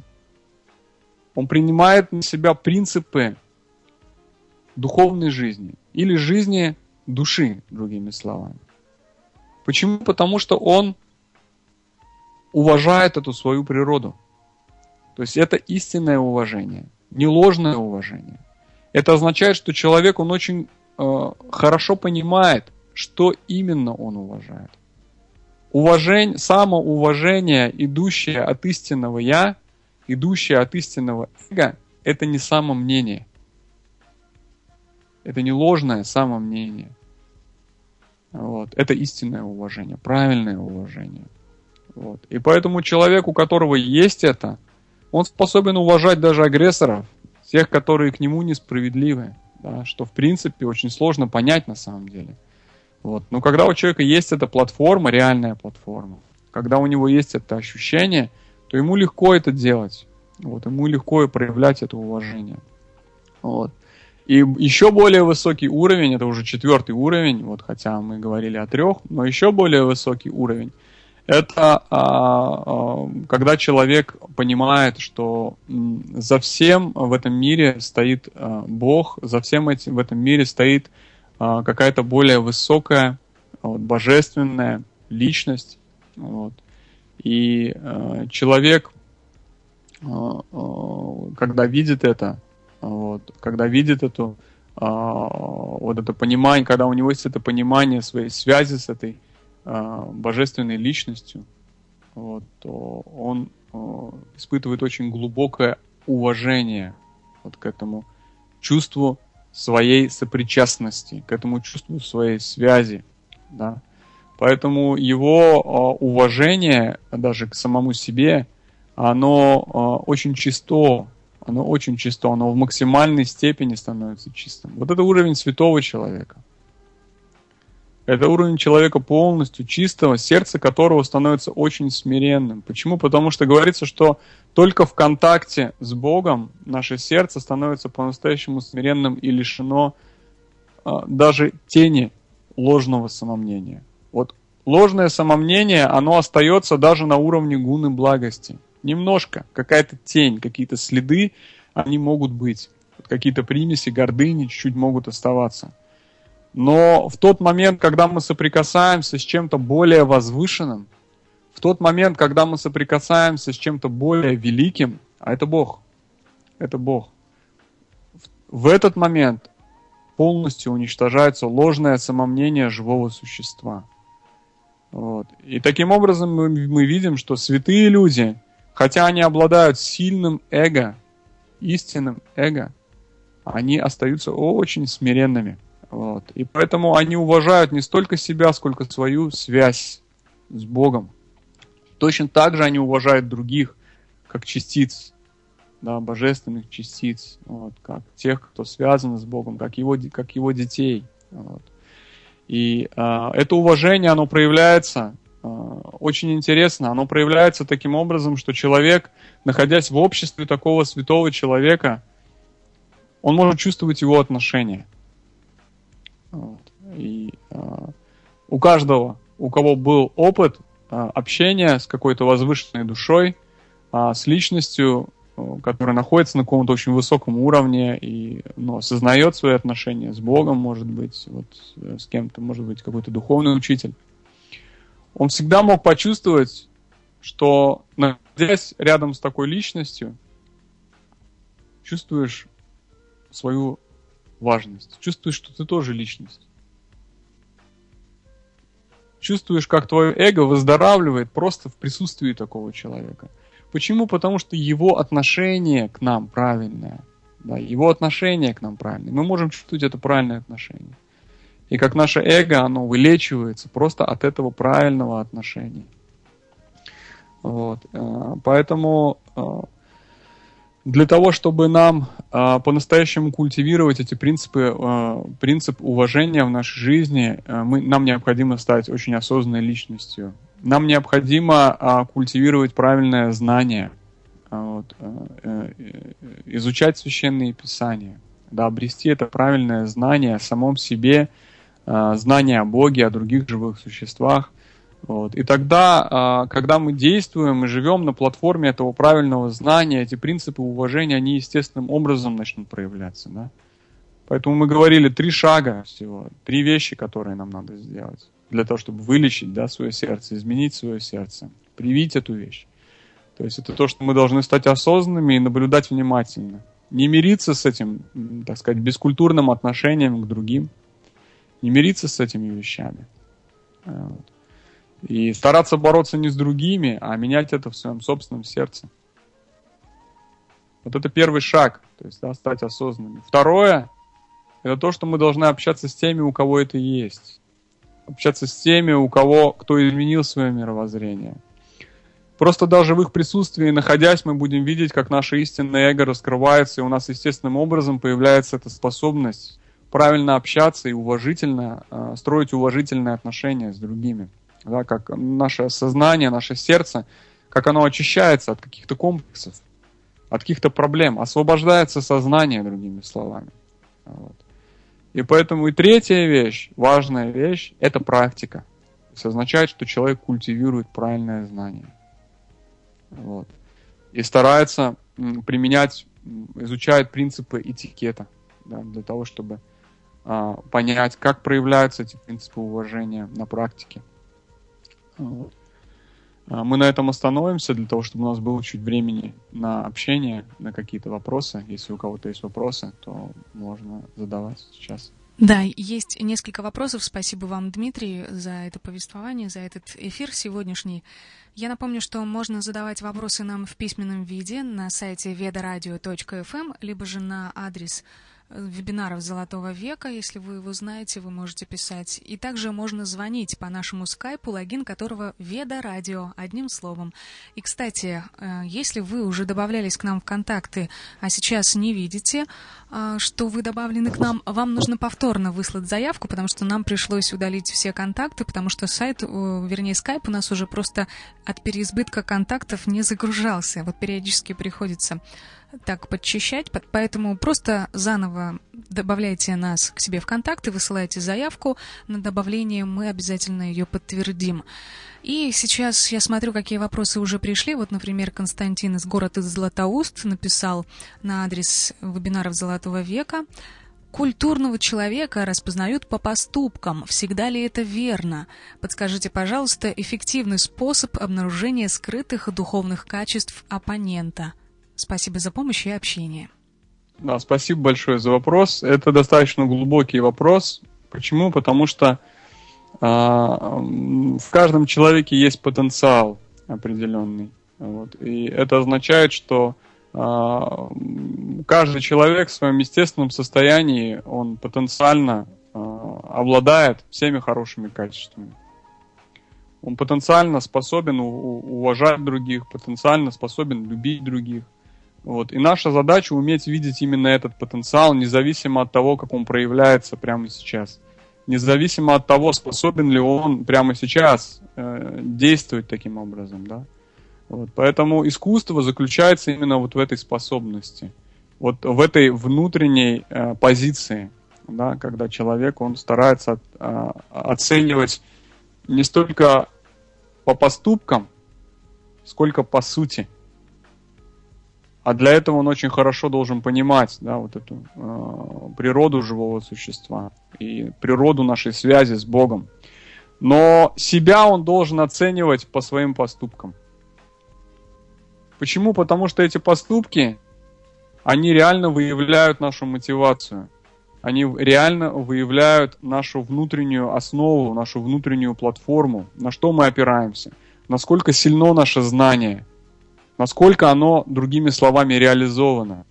Он принимает на себя принципы духовной жизни или жизни души, другими словами. Почему? Потому что он уважает эту свою природу. То есть это истинное уважение, не ложное уважение. Это означает, что человек, он очень э, хорошо понимает, что именно он уважает. Уважение, самоуважение, идущее от истинного «я», идущее от истинного эго, это не самомнение. Это не ложное самомнение. Вот. Это истинное уважение, правильное уважение. Вот. И поэтому человек, у которого есть это, он способен уважать даже агрессоров, тех, которые к нему несправедливы, да, что в принципе очень сложно понять на самом деле. Вот. Но когда у человека есть эта платформа, реальная платформа, когда у него есть это ощущение, то ему легко это делать. Вот. Ему легко проявлять это уважение. Вот. И еще более высокий уровень, это уже четвертый уровень, вот, хотя мы говорили о трех, но еще более высокий уровень, это а, а, когда человек понимает, что за всем в этом мире стоит а, Бог, за всем этим в этом мире стоит а, какая-то более высокая, вот, божественная личность. Вот. И а, человек, а, а, когда видит это, вот, когда видит эту, а, вот это понимание, когда у него есть это понимание своей связи с этой божественной личностью, вот, то он испытывает очень глубокое уважение вот к этому чувству своей сопричастности, к этому чувству своей связи, да. Поэтому его уважение даже к самому себе, оно очень чисто, оно очень чисто, оно в максимальной степени становится чистым. Вот это уровень святого человека. Это уровень человека полностью чистого, сердце которого становится очень смиренным. Почему? Потому что говорится, что только в контакте с Богом наше сердце становится по-настоящему смиренным и лишено а, даже тени ложного самомнения. Вот ложное самомнение, оно остается даже на уровне гуны благости. Немножко, какая-то тень, какие-то следы, они могут быть. Вот какие-то примеси гордыни чуть-чуть могут оставаться. Но в тот момент, когда мы соприкасаемся с чем-то более возвышенным, в тот момент, когда мы соприкасаемся с чем-то более великим, а это Бог, это Бог, в этот момент полностью уничтожается ложное самомнение живого существа. Вот. И таким образом мы, мы видим, что святые люди, хотя они обладают сильным эго, истинным эго, они остаются очень смиренными. Вот. И поэтому они уважают не столько себя, сколько свою связь с Богом. Точно так же они уважают других, как частиц, да, божественных частиц, вот, как тех, кто связан с Богом, как его, как его детей. Вот. И э, это уважение, оно проявляется э, очень интересно, оно проявляется таким образом, что человек, находясь в обществе такого святого человека, он может чувствовать его отношения. Вот. И э, у каждого, у кого был опыт э, общения с какой-то возвышенной душой, э, с личностью, э, которая находится на каком-то очень высоком уровне и ну, осознает свои отношения с Богом, может быть, вот, с кем-то, может быть, какой-то духовный учитель, он всегда мог почувствовать, что, находясь рядом с такой личностью, чувствуешь свою важность. Чувствуешь, что ты тоже личность. Чувствуешь, как твое эго выздоравливает просто в присутствии такого человека. Почему? Потому что его отношение к нам правильное. Да, его отношение к нам правильное. Мы можем чувствовать это правильное отношение. И как наше эго, оно вылечивается просто от этого правильного отношения. Вот. Поэтому для того, чтобы нам э, по-настоящему культивировать эти принципы, э, принцип уважения в нашей жизни, э, мы, нам необходимо стать очень осознанной личностью. Нам необходимо э, культивировать правильное знание, э, вот, э, э, изучать священные писания, да, обрести это правильное знание о самом себе, э, знание о Боге, о других живых существах. Вот. И тогда, когда мы действуем и живем на платформе этого правильного знания, эти принципы уважения, они естественным образом начнут проявляться. Да? Поэтому мы говорили три шага всего, три вещи, которые нам надо сделать для того, чтобы вылечить, да, свое сердце, изменить свое сердце, привить эту вещь. То есть это то, что мы должны стать осознанными и наблюдать внимательно. Не мириться с этим, так сказать, бескультурным отношением к другим, не мириться с этими вещами. Вот. И стараться бороться не с другими, а менять это в своем собственном сердце. Вот это первый шаг, то есть да, стать осознанными. Второе, это то, что мы должны общаться с теми, у кого это есть. Общаться с теми, у кого, кто изменил свое мировоззрение. Просто даже в их присутствии, находясь, мы будем видеть, как наше истинное эго раскрывается, и у нас естественным образом появляется эта способность правильно общаться и уважительно, э, строить уважительные отношения с другими. Да, как наше сознание, наше сердце, как оно очищается от каких-то комплексов, от каких-то проблем, освобождается сознание, другими словами. Вот. И поэтому и третья вещь, важная вещь, это практика. Это означает, что человек культивирует правильное знание. Вот. И старается применять, изучает принципы этикета, да, для того, чтобы а, понять, как проявляются эти принципы уважения на практике. Вот. Мы на этом остановимся, для того, чтобы у нас было чуть времени на общение, на какие-то вопросы. Если у кого-то есть вопросы, то можно задавать сейчас. Да, есть несколько вопросов. Спасибо вам, Дмитрий, за это повествование, за этот эфир сегодняшний. Я напомню, что можно задавать вопросы нам в письменном виде на сайте ведарадио точка эф эм, либо же на адрес вебинаров «Золотого века». Если вы его знаете, вы можете писать. И также можно звонить по нашему скайпу, логин которого «Веда Радио», одним словом. И, кстати, если вы уже добавлялись к нам в контакты, а сейчас не видите, что вы добавлены к нам, вам нужно повторно выслать заявку, потому что нам пришлось удалить все контакты, потому что сайт, вернее, скайп у нас уже просто от переизбытка контактов не загружался. Вот периодически приходится так подчищать, поэтому просто заново добавляйте нас к себе в контакты, высылайте заявку на добавление, мы обязательно ее подтвердим. И сейчас я смотрю, какие вопросы уже пришли. Вот, например, Константин из города Златоуст написал на адрес вебинаров «Золотого века». Культурного человека распознают по поступкам. Всегда ли это верно? Подскажите, пожалуйста, эффективный способ обнаружения скрытых духовных качеств оппонента. Спасибо за помощь и общение. Да, спасибо большое за вопрос. Это достаточно глубокий вопрос. Почему? Потому что э, в каждом человеке есть потенциал определенный. Вот. И это означает, что э, каждый человек в своем естественном состоянии, он потенциально э, обладает всеми хорошими качествами. Он потенциально способен уважать других, потенциально способен любить других. Вот. И наша задача уметь видеть именно этот потенциал, независимо от того, как он проявляется прямо сейчас. Независимо от того, способен ли он прямо сейчас э, действовать таким образом. Да? Вот. Поэтому искусство заключается именно вот в этой способности, вот в этой внутренней э, позиции, да? Когда человек он старается от, э, оценивать не столько по поступкам, сколько по сути. А для этого он очень хорошо должен понимать, да, вот эту э, природу живого существа и природу нашей связи с Богом. Но себя он должен оценивать по своим поступкам. Почему? Потому что эти поступки, они реально выявляют нашу мотивацию. Они реально выявляют нашу внутреннюю основу, нашу внутреннюю платформу, на что мы опираемся, насколько сильно наше знание, насколько оно, другими словами, реализовано.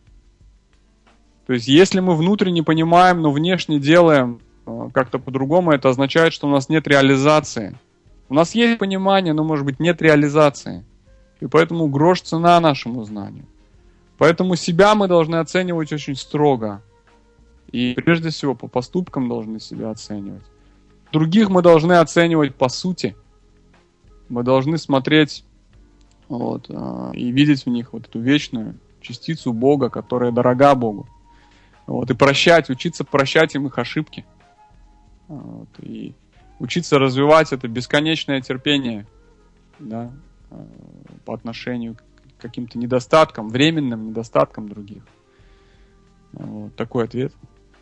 То есть, если мы внутренне понимаем, но внешне делаем э, как-то по-другому, это означает, что у нас нет реализации. У нас есть понимание, но, может быть, нет реализации. И поэтому грош цена нашему знанию. Поэтому себя мы должны оценивать очень строго. И прежде всего по поступкам должны себя оценивать. Других мы должны оценивать по сути. Мы должны смотреть вот, и видеть в них вот эту вечную частицу Бога, которая дорога Богу. Вот, и прощать, учиться прощать им их ошибки. Вот, и учиться развивать это бесконечное терпение, да, по отношению к каким-то недостаткам, временным недостаткам других. Вот такой ответ.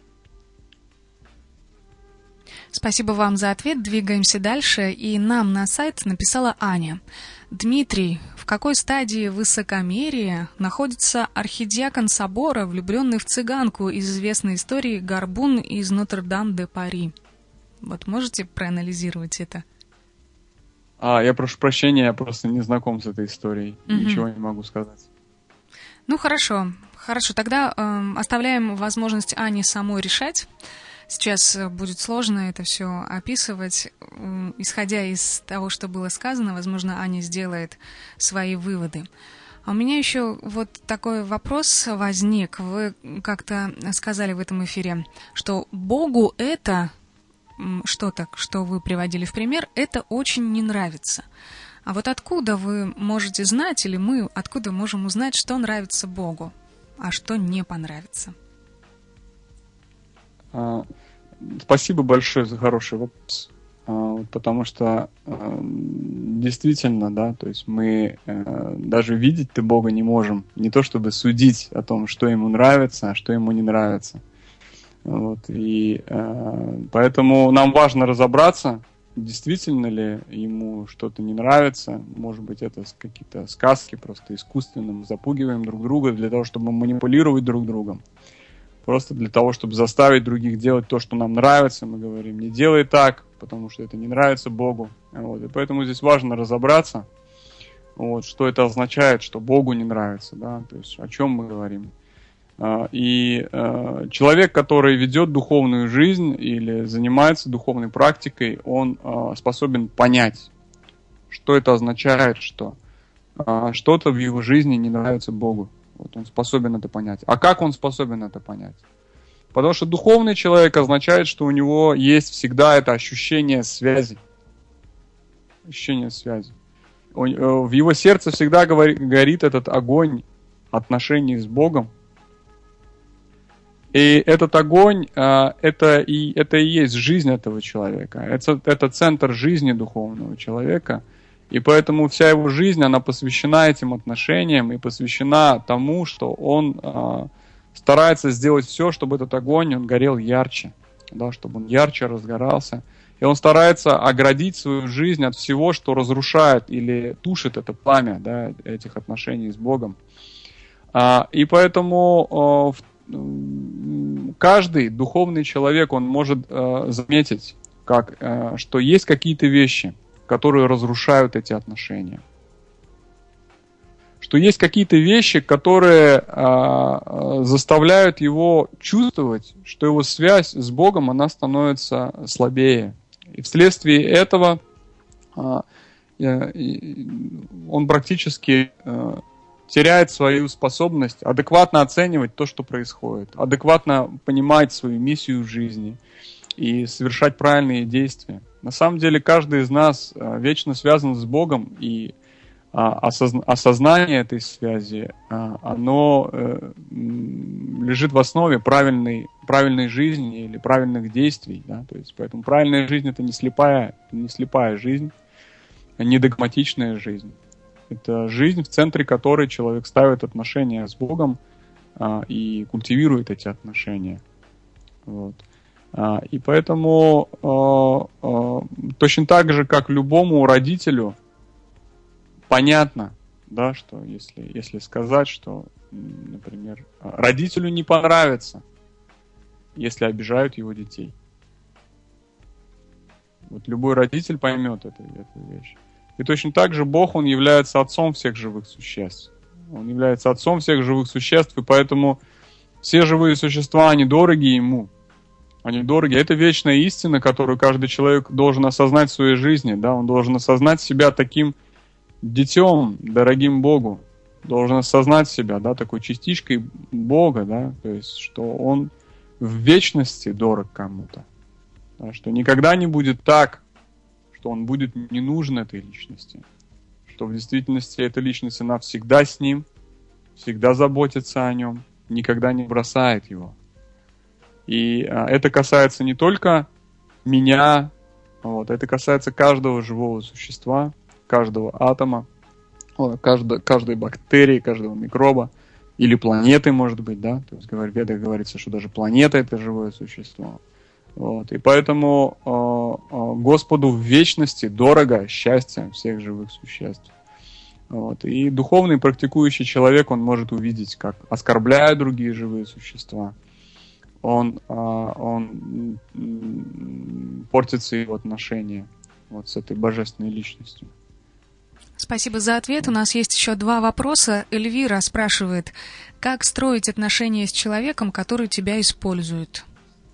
Спасибо вам за ответ. Двигаемся дальше. И нам на сайт написала Аня. Дмитрий, в какой стадии высокомерия находится архидиакон собора, влюбленный в цыганку из известной истории Горбун из Нотр-Дам-де-Пари? Вот можете проанализировать это? А, я прошу прощения, я просто не знаком с этой историей. Угу. Ничего не могу сказать. Ну, хорошо. Хорошо, тогда э, оставляем возможность Ане самой решать. Сейчас будет сложно это все описывать. Исходя из того, что было сказано, возможно, Аня сделает свои выводы. А у меня еще вот такой вопрос возник. Вы как-то сказали в этом эфире, что Богу это, что-то, что вы приводили в пример, это очень не нравится. А вот откуда вы можете знать, или мы откуда можем узнать, что нравится Богу, а что не понравится? Спасибо большое за хороший вопрос, потому что действительно, да, то есть мы даже видеть-то Бога не можем, не то чтобы судить о том, что ему нравится, а что ему не нравится. Вот, и поэтому нам важно разобраться, действительно ли ему что-то не нравится. Может быть, это какие-то сказки, просто искусственно мы запугиваем друг друга для того, чтобы манипулировать друг другом. просто для того, чтобы заставить других делать то, что нам нравится. Мы говорим, не делай так, потому что это не нравится Богу. Вот. И поэтому здесь важно разобраться, вот, что это означает, что Богу не нравится, да, то есть о чем мы говорим. И э, человек, который ведет духовную жизнь или занимается духовной практикой, он э, способен понять, что это означает, что э, что-то в его жизни не нравится Богу. Вот он способен это понять. А как он способен это понять? Потому что духовный человек означает, что у него есть всегда это ощущение связи. Ощущение связи. Он, э, в его сердце всегда говорит, горит этот огонь отношений с Богом. И этот огонь, это и, это и есть жизнь этого человека. Это, это центр жизни духовного человека. И поэтому вся его жизнь, она посвящена этим отношениям и посвящена тому, что он а, старается сделать все, чтобы этот огонь, он горел ярче, да, чтобы он ярче разгорался. И он старается оградить свою жизнь от всего, что разрушает или тушит это пламя, да, этих отношений с Богом. А, и поэтому а, в каждый духовный человек, он может э, заметить, как, э, что есть какие-то вещи, которые разрушают эти отношения. Что есть какие-то вещи, которые э, заставляют его чувствовать, что его связь с Богом, она становится слабее. И вследствие этого э, э, он практически... Э, теряет свою способность адекватно оценивать то, что происходит, адекватно понимать свою миссию в жизни и совершать правильные действия. На самом деле каждый из нас вечно связан с Богом, и осознание этой связи, оно лежит в основе правильной, правильной жизни или правильных действий. Да? То есть, поэтому правильная жизнь — это не слепая, не слепая жизнь, а не догматичная жизнь. Это жизнь, в центре которой человек ставит отношения с Богом а, и культивирует эти отношения. Вот. А, и поэтому а, а, точно так же, как любому родителю, понятно, да, что если, если сказать, что, например, родителю не понравится, если обижают его детей. Вот любой родитель поймет эту, эту вещь. И точно так же Бог, Он является отцом всех живых существ. Он является отцом всех живых существ, и поэтому все живые существа, они дороги Ему. Они дороги. Это вечная истина, которую каждый человек должен осознать в своей жизни. Да? Он должен осознать себя таким детем, дорогим Богу. Должен осознать себя, да, такой частичкой Бога, да? То есть, что Он в вечности дорог кому-то. Да? Что никогда не будет так, что он будет не нужен этой личности, что в действительности эта личность, она всегда с ним, всегда заботится о нем, никогда не бросает его. И а, это касается не только меня, вот, это касается каждого живого существа, каждого атома, каждой, каждой бактерии, каждого микроба, или планеты, может быть, да, то есть в Ведах говорится, что даже планета — это живое существо. Вот. И поэтому э, э, Господу в вечности дорого счастье всех живых существ. Вот. И духовный практикующий человек, он может увидеть, как, оскорбляя другие живые существа, он, э, он портится его отношения вот с этой божественной личностью. Спасибо за ответ. У нас есть еще два вопроса. Эльвира спрашивает, как строить отношения с человеком, который тебя использует?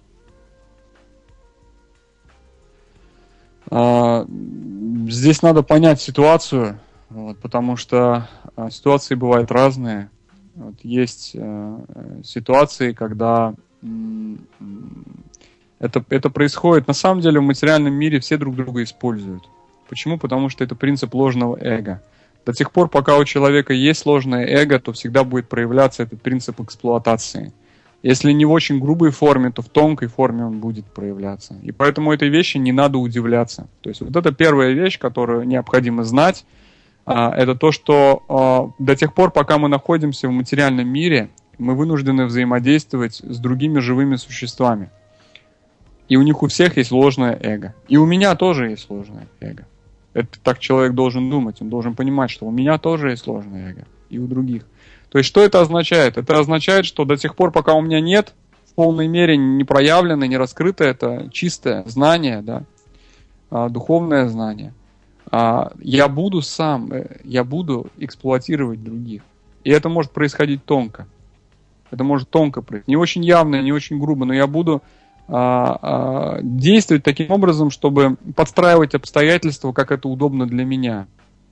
Здесь надо понять ситуацию, вот, потому что ситуации бывают разные. Вот, есть э, ситуации, когда м- это, это происходит. На самом деле в материальном мире все друг друга используют. Почему? Потому что это принцип ложного эго. До тех пор, пока у человека есть ложное эго, то всегда будет проявляться этот принцип эксплуатации. Если не в очень грубой форме, то в тонкой форме он будет проявляться. И поэтому этой вещи не надо удивляться. То есть вот это первая вещь, которую необходимо знать, это то, что до тех пор, пока мы находимся в материальном мире, мы вынуждены взаимодействовать с другими живыми существами. И у них у всех есть ложное эго. И у меня тоже есть ложное эго. Это так человек должен думать. Он должен понимать, что у меня тоже есть ложное эго. И у других. То есть, что это означает? Это означает, что до тех пор, пока у меня нет полной мере не проявлено, не раскрыто, это чистое знание, да, духовное знание. Я буду сам, я буду эксплуатировать других. И это может происходить тонко. Это может тонко происходить. Не очень явно, не очень грубо, но я буду а, а, действовать таким образом, чтобы подстраивать обстоятельства, как это удобно для меня.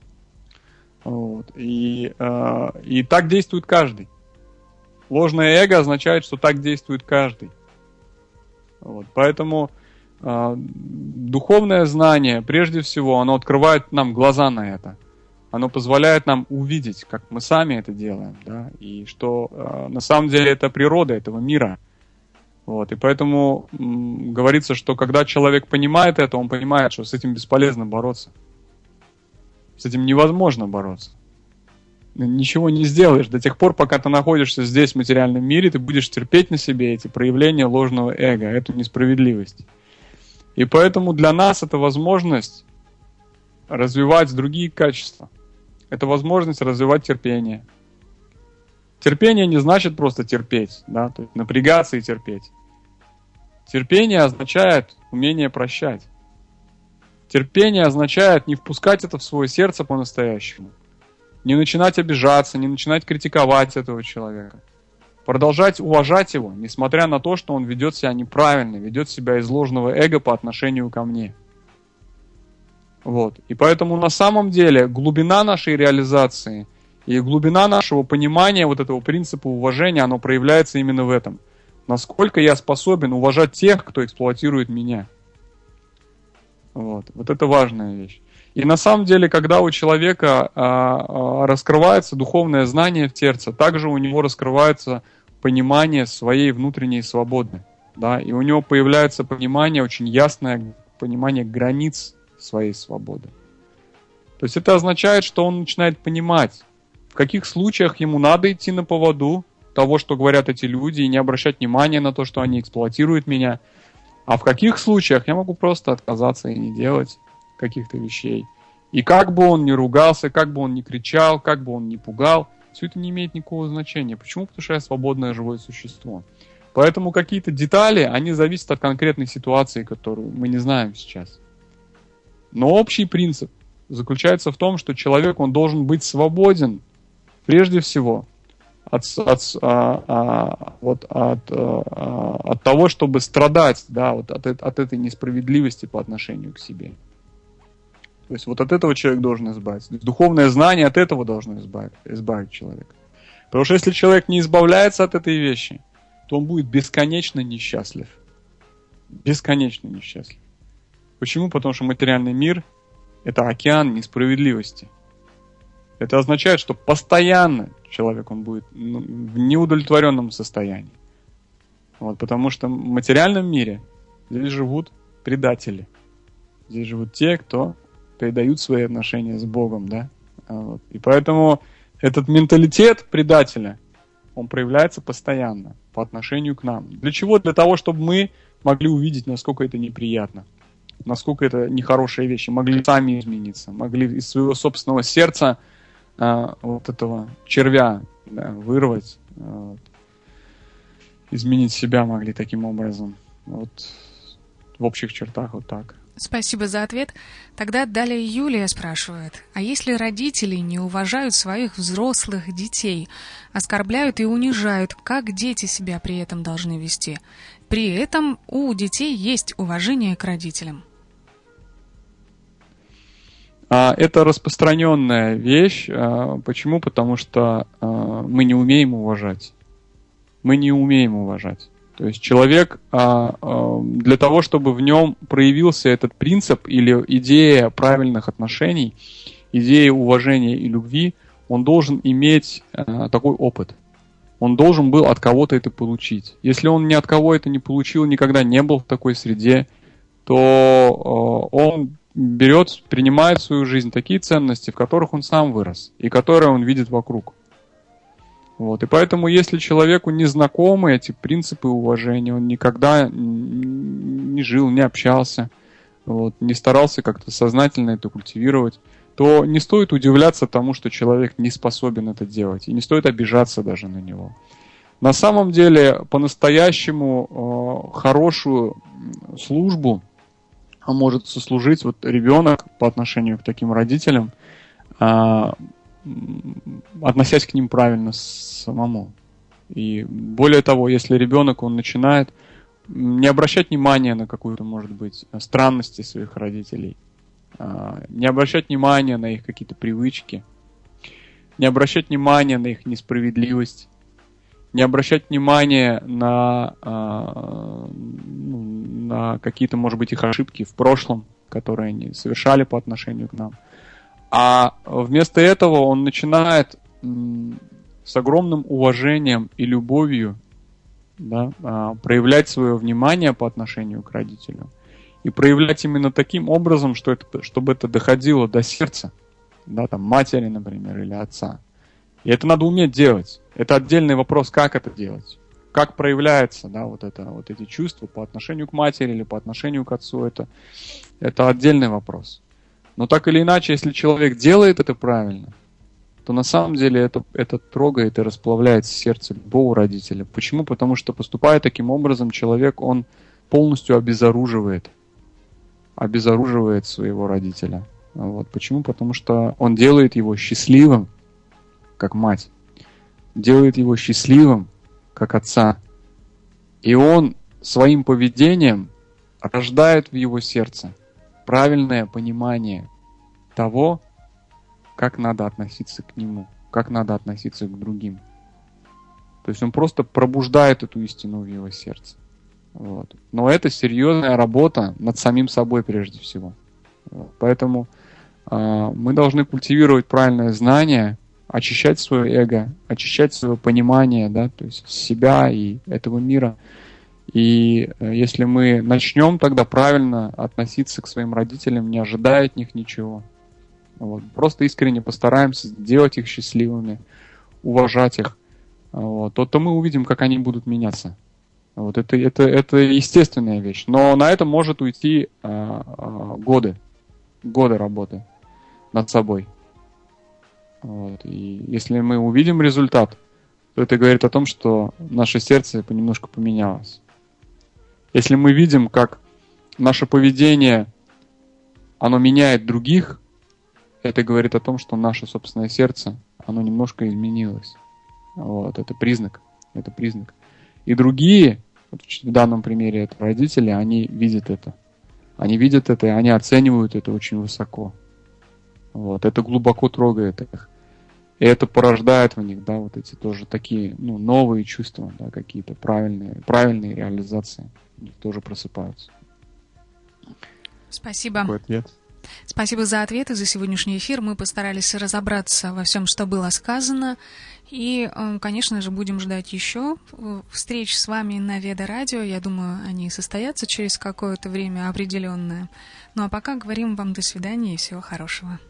Вот. И, а, и так действует каждый. Ложное эго означает, что так действует каждый. Вот. Поэтому а, духовное знание, прежде всего, оно открывает нам глаза на это. Оно позволяет нам увидеть, как мы сами это делаем, да, и что э, на самом деле это природа этого мира. Вот, и поэтому м, говорится, что когда человек понимает это, он понимает, что с этим бесполезно бороться. С этим невозможно бороться. Ничего не сделаешь. До тех пор, пока ты находишься здесь, в материальном мире, ты будешь терпеть на себе эти проявления ложного эго, эту несправедливость. И поэтому для нас это возможность развивать другие качества. Это возможность развивать терпение. Терпение не значит просто терпеть, да, то есть напрягаться и терпеть. Терпение означает умение прощать. Терпение означает не впускать это в свое сердце по-настоящему. Не начинать обижаться, не начинать критиковать этого человека. Продолжать уважать его, несмотря на то, что он ведет себя неправильно, ведет себя из ложного эго по отношению ко мне. Вот. И поэтому на самом деле глубина нашей реализации и глубина нашего понимания вот этого принципа уважения, оно проявляется именно в этом. Насколько я способен уважать тех, кто эксплуатирует меня. Вот, вот это важная вещь. И на самом деле, когда у человека а, а, раскрывается духовное знание в сердце, также у него раскрывается понимание своей внутренней свободы. Да? И у него появляется понимание, очень ясное понимание границ своей свободы. То есть это означает, что он начинает понимать, в каких случаях ему надо идти на поводу того, что говорят эти люди, и не обращать внимания на то, что они эксплуатируют меня, а в каких случаях я могу просто отказаться и не делать каких-то вещей. И как бы он ни ругался, как бы он ни кричал, как бы он ни пугал, все это не имеет никакого значения. Почему? Потому что я свободное живое существо. Поэтому какие-то детали, они зависят от конкретной ситуации, которую мы не знаем сейчас. Но общий принцип заключается в том, что человек, он должен быть свободен прежде всего от, от, а, а, вот, от, а, от того, чтобы страдать, да, вот от, от этой несправедливости по отношению к себе. То есть вот от этого человек должен избавиться. Духовное знание от этого должно избавить, избавить человека. Потому что если человек не избавляется от этой вещи, то он будет бесконечно несчастлив. Бесконечно несчастлив. Почему? Потому что материальный мир – это океан несправедливости. Это означает, что постоянно человек он будет ну, в неудовлетворенном состоянии. Вот, потому что в материальном мире здесь живут предатели. Здесь живут те, кто передают свои отношения с Богом. Да? Вот. И поэтому этот менталитет предателя, он проявляется постоянно по отношению к нам. Для чего? Для того, чтобы мы могли увидеть, насколько это неприятно. Насколько это нехорошие вещи, могли сами измениться, могли из своего собственного сердца а, вот этого червя да, вырвать, а, изменить себя могли таким образом. Вот в общих чертах вот так. Спасибо за ответ. Тогда далее Юлия спрашивает, а если родители не уважают своих взрослых детей, оскорбляют и унижают, как дети себя при этом должны вести? При этом у детей есть уважение к родителям. Это распространенная вещь. Почему? Потому что мы не умеем уважать. Мы не умеем уважать. То есть человек, для того, чтобы в нем проявился этот принцип или идея правильных отношений, идея уважения и любви, он должен иметь такой опыт. Он должен был от кого-то это получить. Если он ни от кого это не получил, никогда не был в такой среде, то он берет, принимает в свою жизнь такие ценности, в которых он сам вырос, и которые он видит вокруг. Вот. И поэтому, если человеку не знакомы эти принципы уважения, он никогда не жил, не общался, вот, не старался как-то сознательно это культивировать, то не стоит удивляться тому, что человек не способен это делать, и не стоит обижаться даже на него. На самом деле, по-настоящему э, хорошую службу может сослужить вот ребенок по отношению к таким родителям, э, относясь к ним правильно самому. И более того, если ребенок, он начинает не обращать внимания на какую-то, может быть, странности своих родителей, не обращать внимания на их какие-то привычки, не обращать внимания на их несправедливость, не обращать внимания на, на какие-то, может быть, их ошибки в прошлом, которые они совершали по отношению к нам. А вместо этого он начинает с огромным уважением и любовью, да, проявлять свое внимание по отношению к родителю. И проявлять именно таким образом, что это, чтобы это доходило до сердца, да, там, матери, например, или отца. И это надо уметь делать. Это отдельный вопрос, как это делать. Как проявляется, да, вот, это, вот эти чувства по отношению к матери или по отношению к отцу, это, это отдельный вопрос. Но так или иначе, если человек делает это правильно, то на самом деле это, это трогает и расплавляет сердце любого родителя. Почему? Потому что, поступая таким образом, человек, он полностью обезоруживает, обезоруживает своего родителя. Вот. Почему? Потому что он делает его счастливым, как мать, делает его счастливым, как отца. И он своим поведением рождает в его сердце правильное понимание того, как надо относиться к нему, как надо относиться к другим. То есть он просто пробуждает эту истину в его сердце. Вот. Но это серьезная работа над самим собой прежде всего. Вот. Поэтому э, мы должны культивировать правильное знание, очищать свое эго, очищать свое понимание, да, то есть себя и этого мира. И э, если мы начнем тогда правильно относиться к своим родителям, не ожидая от них ничего, вот, просто искренне постараемся сделать их счастливыми, уважать их, вот, то, то мы увидим, как они будут меняться. Вот, это, это, это естественная вещь. Но на это может уйти а, а, годы, годы работы над собой. Вот, и если мы увидим результат, то это говорит о том, что наше сердце понемножку поменялось. Если мы видим, как наше поведение, оно меняет других, это говорит о том, что наше собственное сердце, оно немножко изменилось. Вот, это признак. Это признак. И другие, вот в данном примере это родители, они видят это. Они видят это, и они оценивают это очень высоко. Вот, это глубоко трогает их. И это порождает в них, да, вот эти тоже такие, ну, новые чувства, да, какие-то правильные, правильные реализации. У них тоже просыпаются. Спасибо. Такой ответ. Спасибо за ответы, за сегодняшний эфир. Мы постарались разобраться во всем, что было сказано. И, конечно же, будем ждать еще встреч с вами на Веда Радио. Я думаю, они состоятся через какое-то время определенное. Ну а пока говорим вам до свидания и всего хорошего.